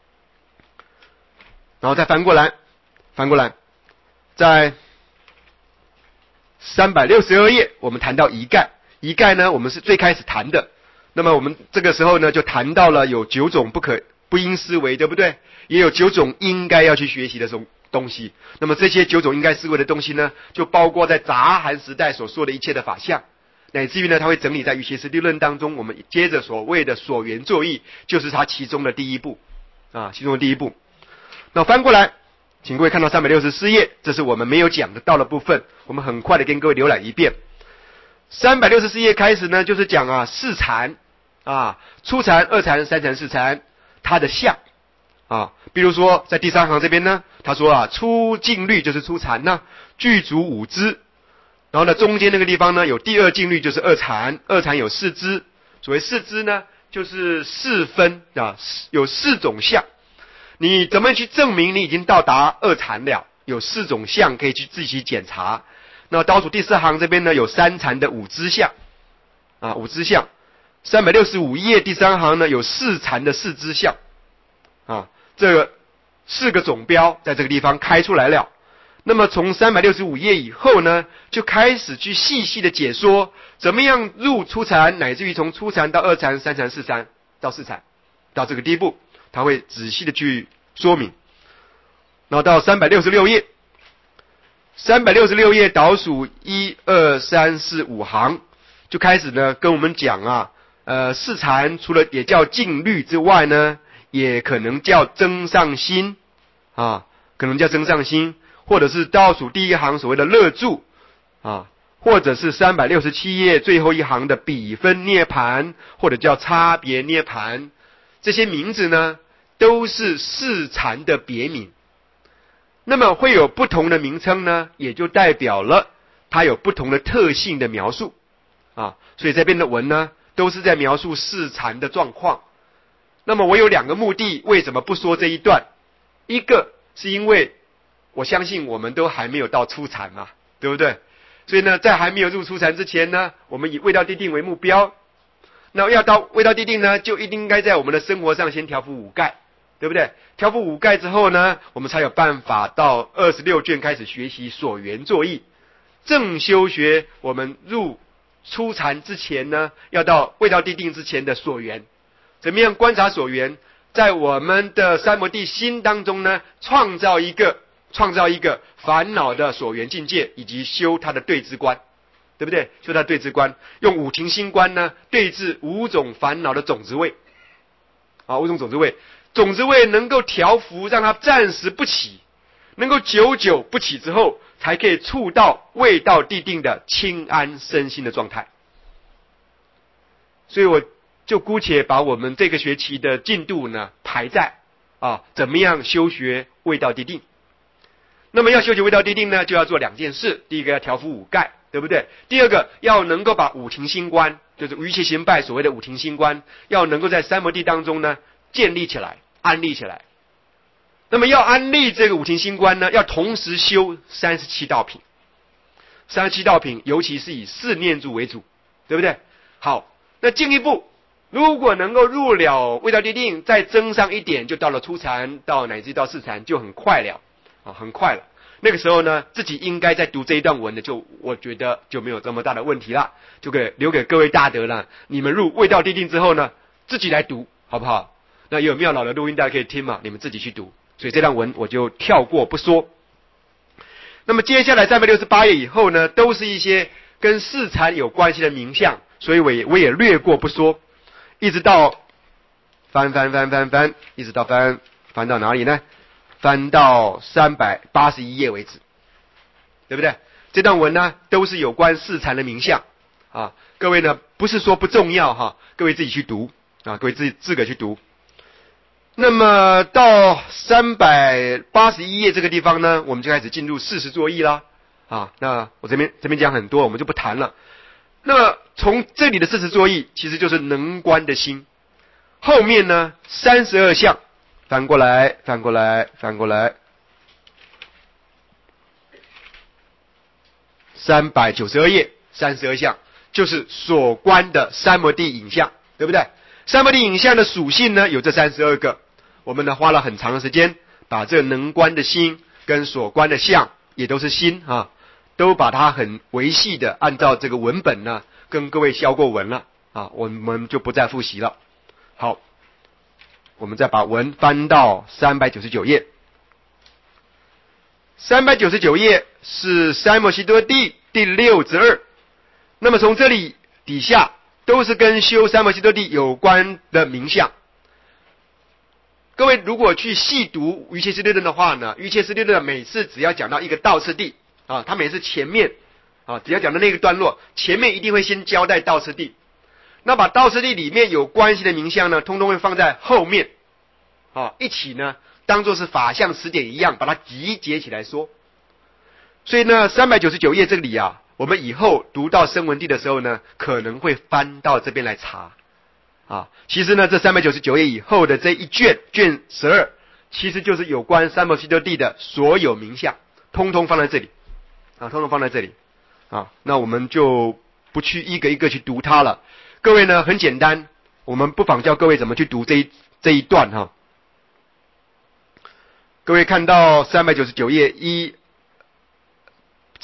然后再翻过来，翻过来，在三百六十二页，我们谈到一概。一概呢，我们是最开始谈的。那么我们这个时候呢，就谈到了有九种不可不应思维，对不对？也有九种应该要去学习的东东西。那么这些九种应该思维的东西呢，就包括在杂含时代所说的一切的法相，乃至于呢，他会整理在瑜伽师地论当中。我们接着所谓的所缘作意，就是它其中的第一步啊，其中的第一步。那翻过来，请各位看到三百六十四页，这是我们没有讲的到的部分，我们很快的跟各位浏览一遍。三百六十四页开始呢，就是讲啊四禅啊，初禅、二禅、三禅、四禅它的相啊。比如说在第三行这边呢，他说啊，初静虑就是初禅呢，具足五支。然后呢，中间那个地方呢，有第二静虑就是二禅，二禅有四支。所谓四支呢，就是四分啊，有四种相。你怎么去证明你已经到达二禅了？有四种相可以去自己检查。那倒数第四行这边呢，有三禅的五支相啊，五支相。三百六十五页第三行呢，有四禅的四支相啊，这个四个总标在这个地方开出来了。 那么从三百六十五页以后呢，就开始去细细的解说怎么样入初禅，乃至于从初禅到二禅、三禅、四禅到四禅，到这个地步，他会仔细的去说明。然后到三百六十六页，三百六十六页倒数一二三四五行，就开始呢跟我们讲啊，呃，四禅除了也叫静虑之外呢，也可能叫增上心啊，可能叫增上心。或者是倒数第一行所谓的乐住啊，或者是三百六十七页最后一行的比分涅盘，或者叫差别涅盘，这些名字呢都是四禅的别名。那么会有不同的名称呢，也就代表了它有不同的特性的描述啊。所以这边的文呢都是在描述四禅的状况。那么我有两个目的，为什么不说这一段？一个是因为我相信我们都还没有到初禅嘛，对不对？所以呢，在还没有入初禅之前呢，我们以味道地定为目标。那要到味道地定呢，就一定应该在我们的生活上先调伏五盖，对不对？调伏五盖之后呢，我们才有办法到二十六卷开始学习所缘作意。正修学我们入初禅之前呢，要到味道地定之前的所缘，怎么样观察所缘，在我们的三摩地心当中呢，创造一个。创造一个烦恼的所缘境界，以及修它的对治观，对不对？修它的对治观，用五停心观呢对治五种烦恼的种子位，啊，五种种子位，种子位能够调伏，让它暂时不起，能够久久不起之后，才可以触到味道地定的清安身心的状态。所以我就姑且把我们这个学期的进度呢排在啊，怎么样修学味道地定。那么要修习味道地定呢，就要做两件事。第一个要调伏五盖，对不对？第二个要能够把五停心观，就是于其行拜所谓的五停心观，要能够在三摩地当中呢建立起来、安立起来。那么要安立这个五停心观呢，要同时修三十七道品。三十七道品，尤其是以四念住为主，对不对？好，那进一步，如果能够入了味道地定，再增上一点，就到了初禅，到乃至到四禅，就很快了。啊，很快了。那个时候呢，自己应该在读这一段文的，就我觉得就没有这么大的问题了，就给留给各位大德了。你们入味道地定之后呢，自己来读，好不好？那有妙老的录音大家可以听嘛，你们自己去读。所以这段文我就跳过不说。那么接下来三百六十八页以后呢，都是一些跟四禅有关系的名相，所以我也我也略过不说，一直到翻翻翻翻翻，一直到翻翻到哪里呢？翻到三百八十一页为止，对不对？这段文呢都是有关四禅的名相啊，各位呢不是说不重要哈，各位自己去读啊，各位自己自个去读。那么到三百八十一页这个地方呢，我们就开始进入事实作意啦啊。那我这边这边讲很多，我们就不谈了。那么从这里的事实作意，其实就是能观的心。后面呢三十二相。翻过来，翻过来，翻过来，三百九十二页，三十二项就是所观的三摩地影像，对不对？三摩地影像的属性呢，有这三十二个。我们呢花了很长的时间，把这能观的心跟所观的相，也都是心啊，都把它很维系的按照这个文本呢，跟各位消过文了啊，我们就不再复习了。好。我们再把文翻到三百九十九页。三百九十九页是三摩悉多地第六之二。那么从这里底下都是跟修三摩悉多地有关的名相。各位如果去细读瑜伽师六论的话呢，瑜伽师六论每次只要讲到一个道次第啊，他每次前面啊，只要讲到那个段落，前面一定会先交代道次第。那把道次第里面有关系的名相呢，通通会放在后面，啊，一起呢当作是法相词典一样，把它集结起来说。所以呢，三百九十九页这里啊，我们以后读到声闻地的时候呢，可能会翻到这边来查。啊，其实呢，这三百九十九页以后的这一卷卷十二，其实就是有关三摩悉多地的所有名相，通通放在这里，啊，通通放在这里。啊，那我们就不去一个一个去读它了。各位呢，很简单，我们不妨教各位怎么去读这一这一段哈。各位看到三百九十九页一、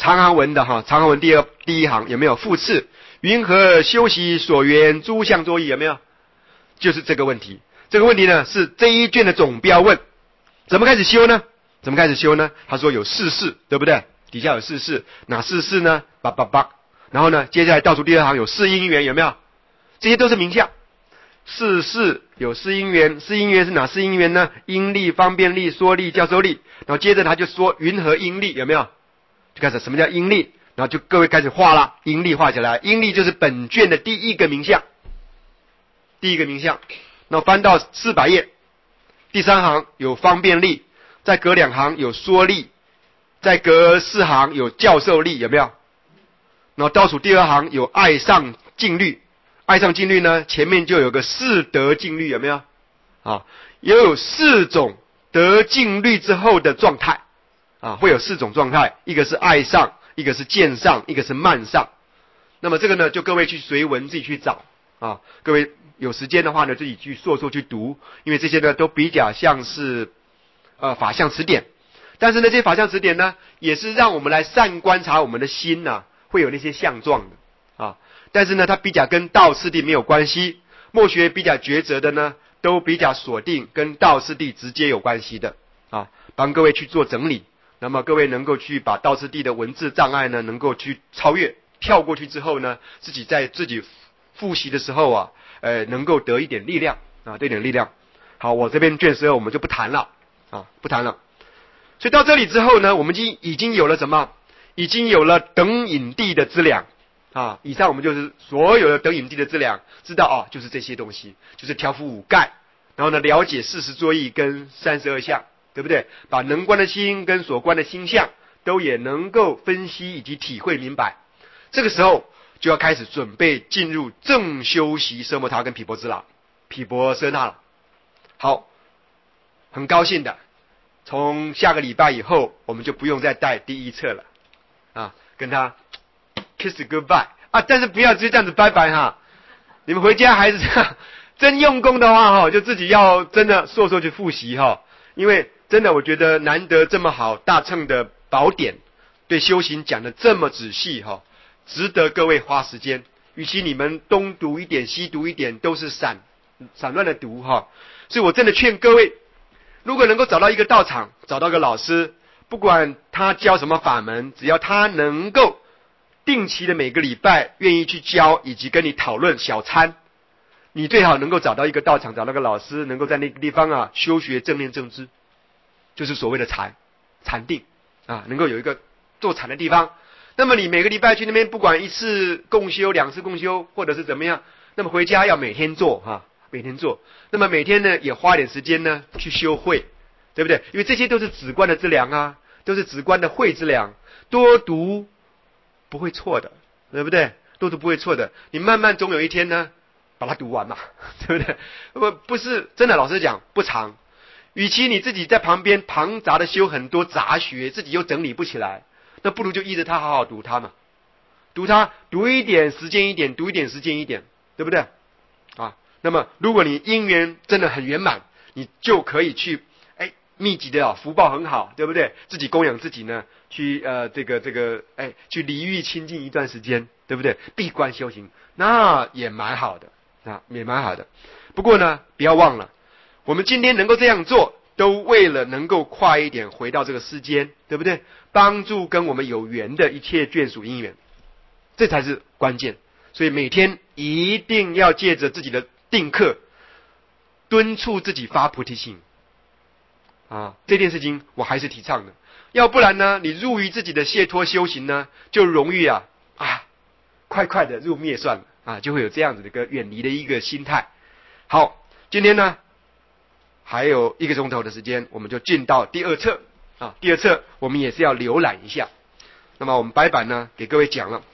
长行文的哈，长行文第二第一行有没有复次？云何修习所缘诸相作意？有没有？就是这个问题。这个问题呢是这一卷的总标问。怎么开始修呢？怎么开始修呢？他说有四事，对不对？底下有四事，哪四事呢？八八八。然后呢，接下来倒数第二行有四因缘，有没有？这些都是名相。四事有四因缘，四因缘是哪四因缘呢？因力、方便力、说力、教授力。然后接着他就说云何因力，有没有？就开始什么叫因力？然后就各位开始画了，因力画起来。因力就是本卷的第一个名相，第一个名相。那翻到四百页，第三行有方便力，再隔两行有说力，再隔四行有教授力，有没有？然后倒数第二行有爱上净律，爱上净律呢，前面就有个四得净律，有没有？啊，也有四种得净律之后的状态，啊，会有四种状态，一个是爱上，一个是见上，一个是慢上。那么这个呢，就各位去随文自己去找啊，各位有时间的话呢，自己去硕硕去读，因为这些呢都比较像是呃法相词典，但是呢，这些法相词典呢，也是让我们来善观察我们的心呐、啊，会有那些相状的啊。但是呢，它比较跟道次第没有关系，墨学比较抉择的呢，都比较锁定跟道次第直接有关系的啊，帮各位去做整理。那么各位能够去把道次第的文字障碍呢，能够去超越，跳过去之后呢，自己在自己复习的时候啊，呃，能够得一点力量啊，得一点力量。好，我这边卷十二我们就不谈了啊，不谈了。所以到这里之后呢，我们已经已经有了什么？已经有了等引地的资粮啊。以上我们就是所有的等引地的资粮，知道哦，就是这些东西，就是调伏五盖，然后呢，了解四十作意跟三十二相，对不对？把能观的心跟所观的心相都也能够分析以及体会明白。这个时候就要开始准备进入正修习奢摩他跟毗婆支了，毗婆舍那了。好，很高兴的。从下个礼拜以后，我们就不用再带第一册了，啊，跟他 kiss goodbye 啊，但是不要就这样子拜拜哈，你们回家还是这样，真用功的话哈，就自己要真的硕硕去复习哈，因为真的我觉得难得这么好大乘的宝典，对修行讲的这么仔细哈，值得各位花时间。与其你们东读一点西读一点，都是散散乱的读哈，所以我真的劝各位。如果能够找到一个道场，找到个老师，不管他教什么法门，只要他能够定期的每个礼拜愿意去教，以及跟你讨论小参，你最好能够找到一个道场，找到个老师，能够在那个地方啊修学正念正知，就是所谓的禅禅定啊，能够有一个做禅的地方。那么你每个礼拜去那边，不管一次共修、两次共修，或者是怎么样，那么回家要每天做哈。每天做，那么每天呢也花点时间呢去修慧，对不对？因为这些都是直观的资粮啊，都是直观的慧资粮，多读不会错的，对不对？多读不会错的，你慢慢总有一天呢把它读完嘛，对不对？不不是真的，老实讲不长。与其你自己在旁边庞杂的修很多杂学，自己又整理不起来，那不如就依着它好好读它嘛，读它读一点时间一点，读一点时间一点，对不对？啊。那么，如果你因缘真的很圆满，你就可以去，哎，密集的啊，福报很好，对不对？自己供养自己呢，去呃，这个这个，哎，去离欲清净一段时间，对不对？闭关修行，那也蛮好的，啊，也蛮好的。不过呢，不要忘了，我们今天能够这样做，都为了能够快一点回到这个世间，对不对？帮助跟我们有缘的一切眷属因缘，这才是关键。所以每天一定要借着自己的定课，敦促自己发菩提心啊！这件事情我还是提倡的。要不然呢，你入于自己的解脱修行呢，就容易啊啊，快快的入灭算了啊，就会有这样子的一个远离的一个心态。好，今天呢还有一个钟头的时间，我们就进到第二册啊。第二册我们也是要浏览一下。那么我们白板呢给各位讲了，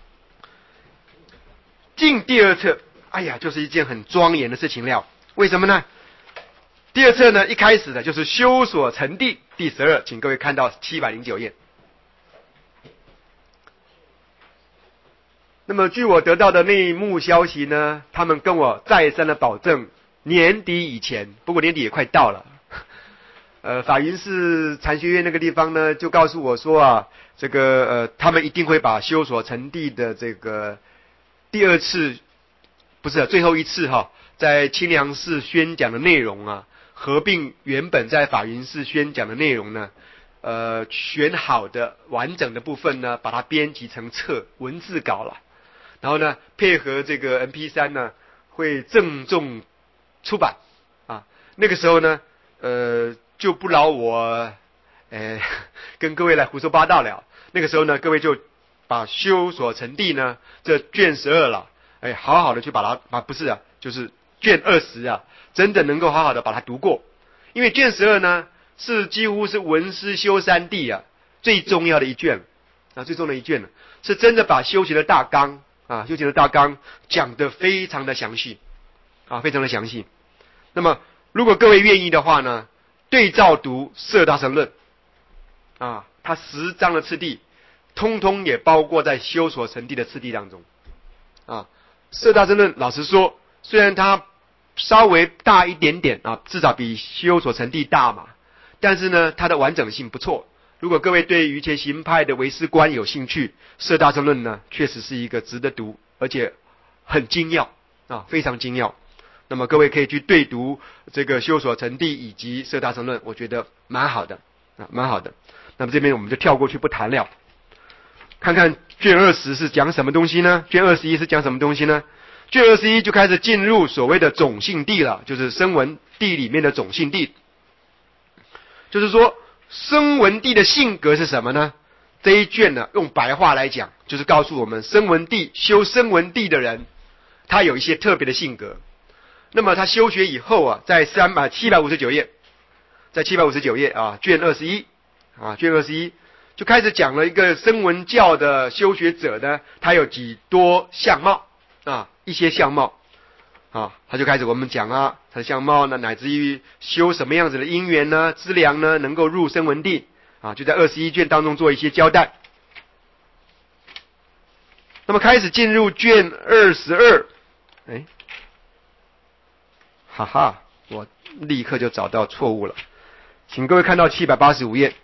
进第二册。哎呀，就是一件很庄严的事情了。为什么呢？第二册呢，一开始的就是修所成地第十二，请各位看到七百零九页。那么据我得到的内幕消息呢，他们跟我再三的保证，年底以前，不过年底也快到了， 呃，法云寺禅学院那个地方呢，就告诉我说啊，这个呃，他们一定会把修所成地的这个第二次，不是、啊、最后一次哈、啊，在清凉寺宣讲的内容啊，合并原本在法云寺宣讲的内容呢，呃，选好的完整的部分呢，把它编辑成册文字稿了，然后呢，配合这个 M P 三 呢，会郑重出版啊。那个时候呢，呃。就不劳我，呃，跟各位来胡说八道了。那个时候呢，各位就把修所成地呢这卷十二了，哎，好好的去把它啊，不是啊，就是卷二十啊，真的能够好好的把它读过。因为卷十二呢是几乎是文思修三谛啊最重要的一卷啊，最重要的一卷呢，是真的把修行的大纲啊，修行的大纲讲得非常的详细啊，非常的详细。那么如果各位愿意的话呢，对照读《摄大乘论》啊，它十章的次第，通通也包括在修所成地的次第当中啊。《摄大乘论》老实说，虽然它稍微大一点点啊，至少比修所成地大嘛，但是呢，它的完整性不错。如果各位对瑜伽行派的唯识观有兴趣，《摄大乘论》呢，确实是一个值得读，而且很精要啊，非常精要。那么各位可以去对读这个修所成地以及摄大乘论，我觉得蛮好的啊，蛮好的。那么这边我们就跳过去不谈了，看看卷二十是讲什么东西呢？卷二十一是讲什么东西呢？卷二十一就开始进入所谓的种性地了，就是声闻地里面的种性地。就是说声闻地的性格是什么呢？这一卷呢，用白话来讲，就是告诉我们声闻地修声闻地的人，他有一些特别的性格。那么他修学以后啊，在三百七百五十九页，在七百五十九页啊，卷二十一啊，卷二十一就开始讲了一个声闻教的修学者呢，他有几多相貌啊，一些相貌啊，他就开始我们讲啊，他的相貌呢，乃至于修什么样子的因缘呢、资粮呢，能够入声闻地啊，就在二十一卷当中做一些交代。那么开始进入卷二十二，哎。哈哈，我立刻就找到错误了，请各位看到七百八十五页，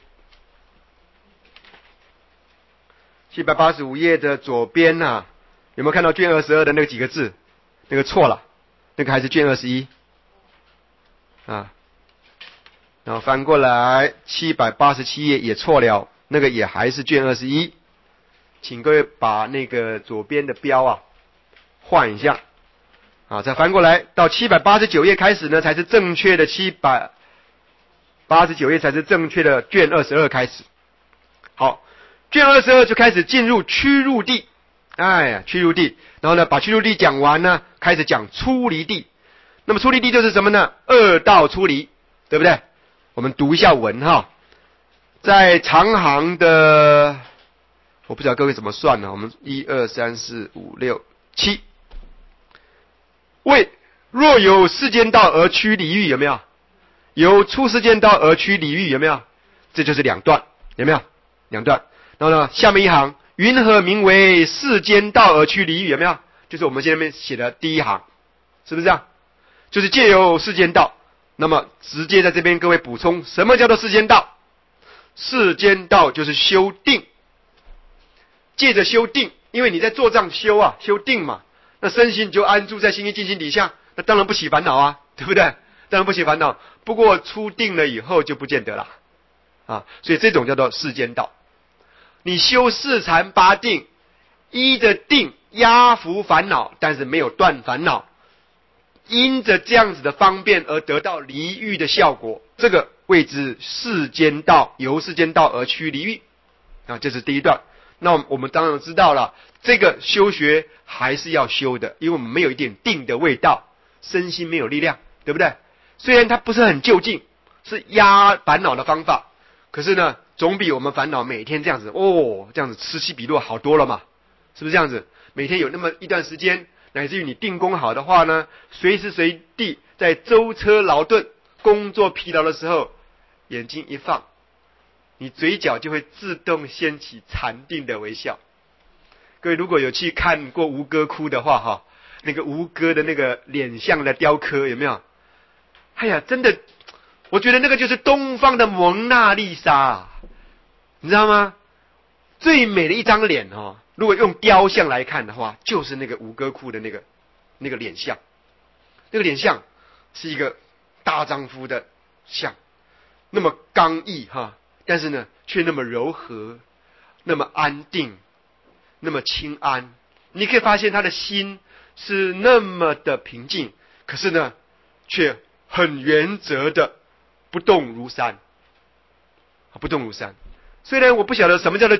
七百八十五页的左边啊，有没有看到卷二十二的那几个字？那个错了，那个还是卷二十一啊。然后翻过来，七百八十七页也错了，那个也还是卷二十一。请各位把那个左边的标啊换一下。啊，再翻过来到七百八十九页开始呢，才是正确的七百八十九页才是正确的卷二十二开始。好，卷二十二就开始进入趋入地，哎呀，趋入地，然后呢，把趋入地讲完呢，开始讲出离地。那么出离地就是什么呢？二道出离，对不对？我们读一下文哈，在长行的，我不知道各位怎么算呢？我们一二三四五六七。为若有世间道而趋离欲，有没有？由出世间道而趋离欲，有没有？这就是两段，有没有？两段。然后呢，下面一行，云何名为世间道而趋离欲？有没有？就是我们下面写的第一行，是不是这样？就是借由世间道，那么直接在这边各位补充，什么叫做世间道？世间道就是修定，借着修定，因为你在做账修啊，修定嘛。那身心就安住在心一静心底下，那当然不起烦恼啊，对不对？当然不起烦恼。不过出定了以后就不见得了啊，所以这种叫做世间道。你修四禅八定，依着定压服烦恼，但是没有断烦恼，因着这样子的方便而得到离欲的效果，这个谓之世间道，由世间道而趋离欲啊，这是第一段。那我们当然知道了，这个修学还是要修的，因为我们没有一点定的味道，身心没有力量，对不对？虽然它不是很就近，是压烦恼的方法，可是呢，总比我们烦恼每天这样子哦，这样子此起彼落好多了嘛，是不是这样子？每天有那么一段时间，乃至于你定功好的话呢，随时随地在舟车劳顿、工作疲劳的时候，眼睛一放，你嘴角就会自动掀起禅定的微笑。各位如果有去看过吴哥窟的话哈，那个吴哥的那个脸像的雕刻有没有？哎呀，真的， 我觉得那个就是东方的蒙娜丽莎，你知道吗？最美的一张脸哦，如果用雕像来看的话，就是那个吴哥窟的那个那个脸像，那个脸像是一个大丈夫的像，那么刚毅哈，但是呢，却那么柔和，那么安定，那么清安。你可以发现他的心是那么的平静，可是呢，却很原则的不动如山，不动如山。虽然我不晓得什么叫做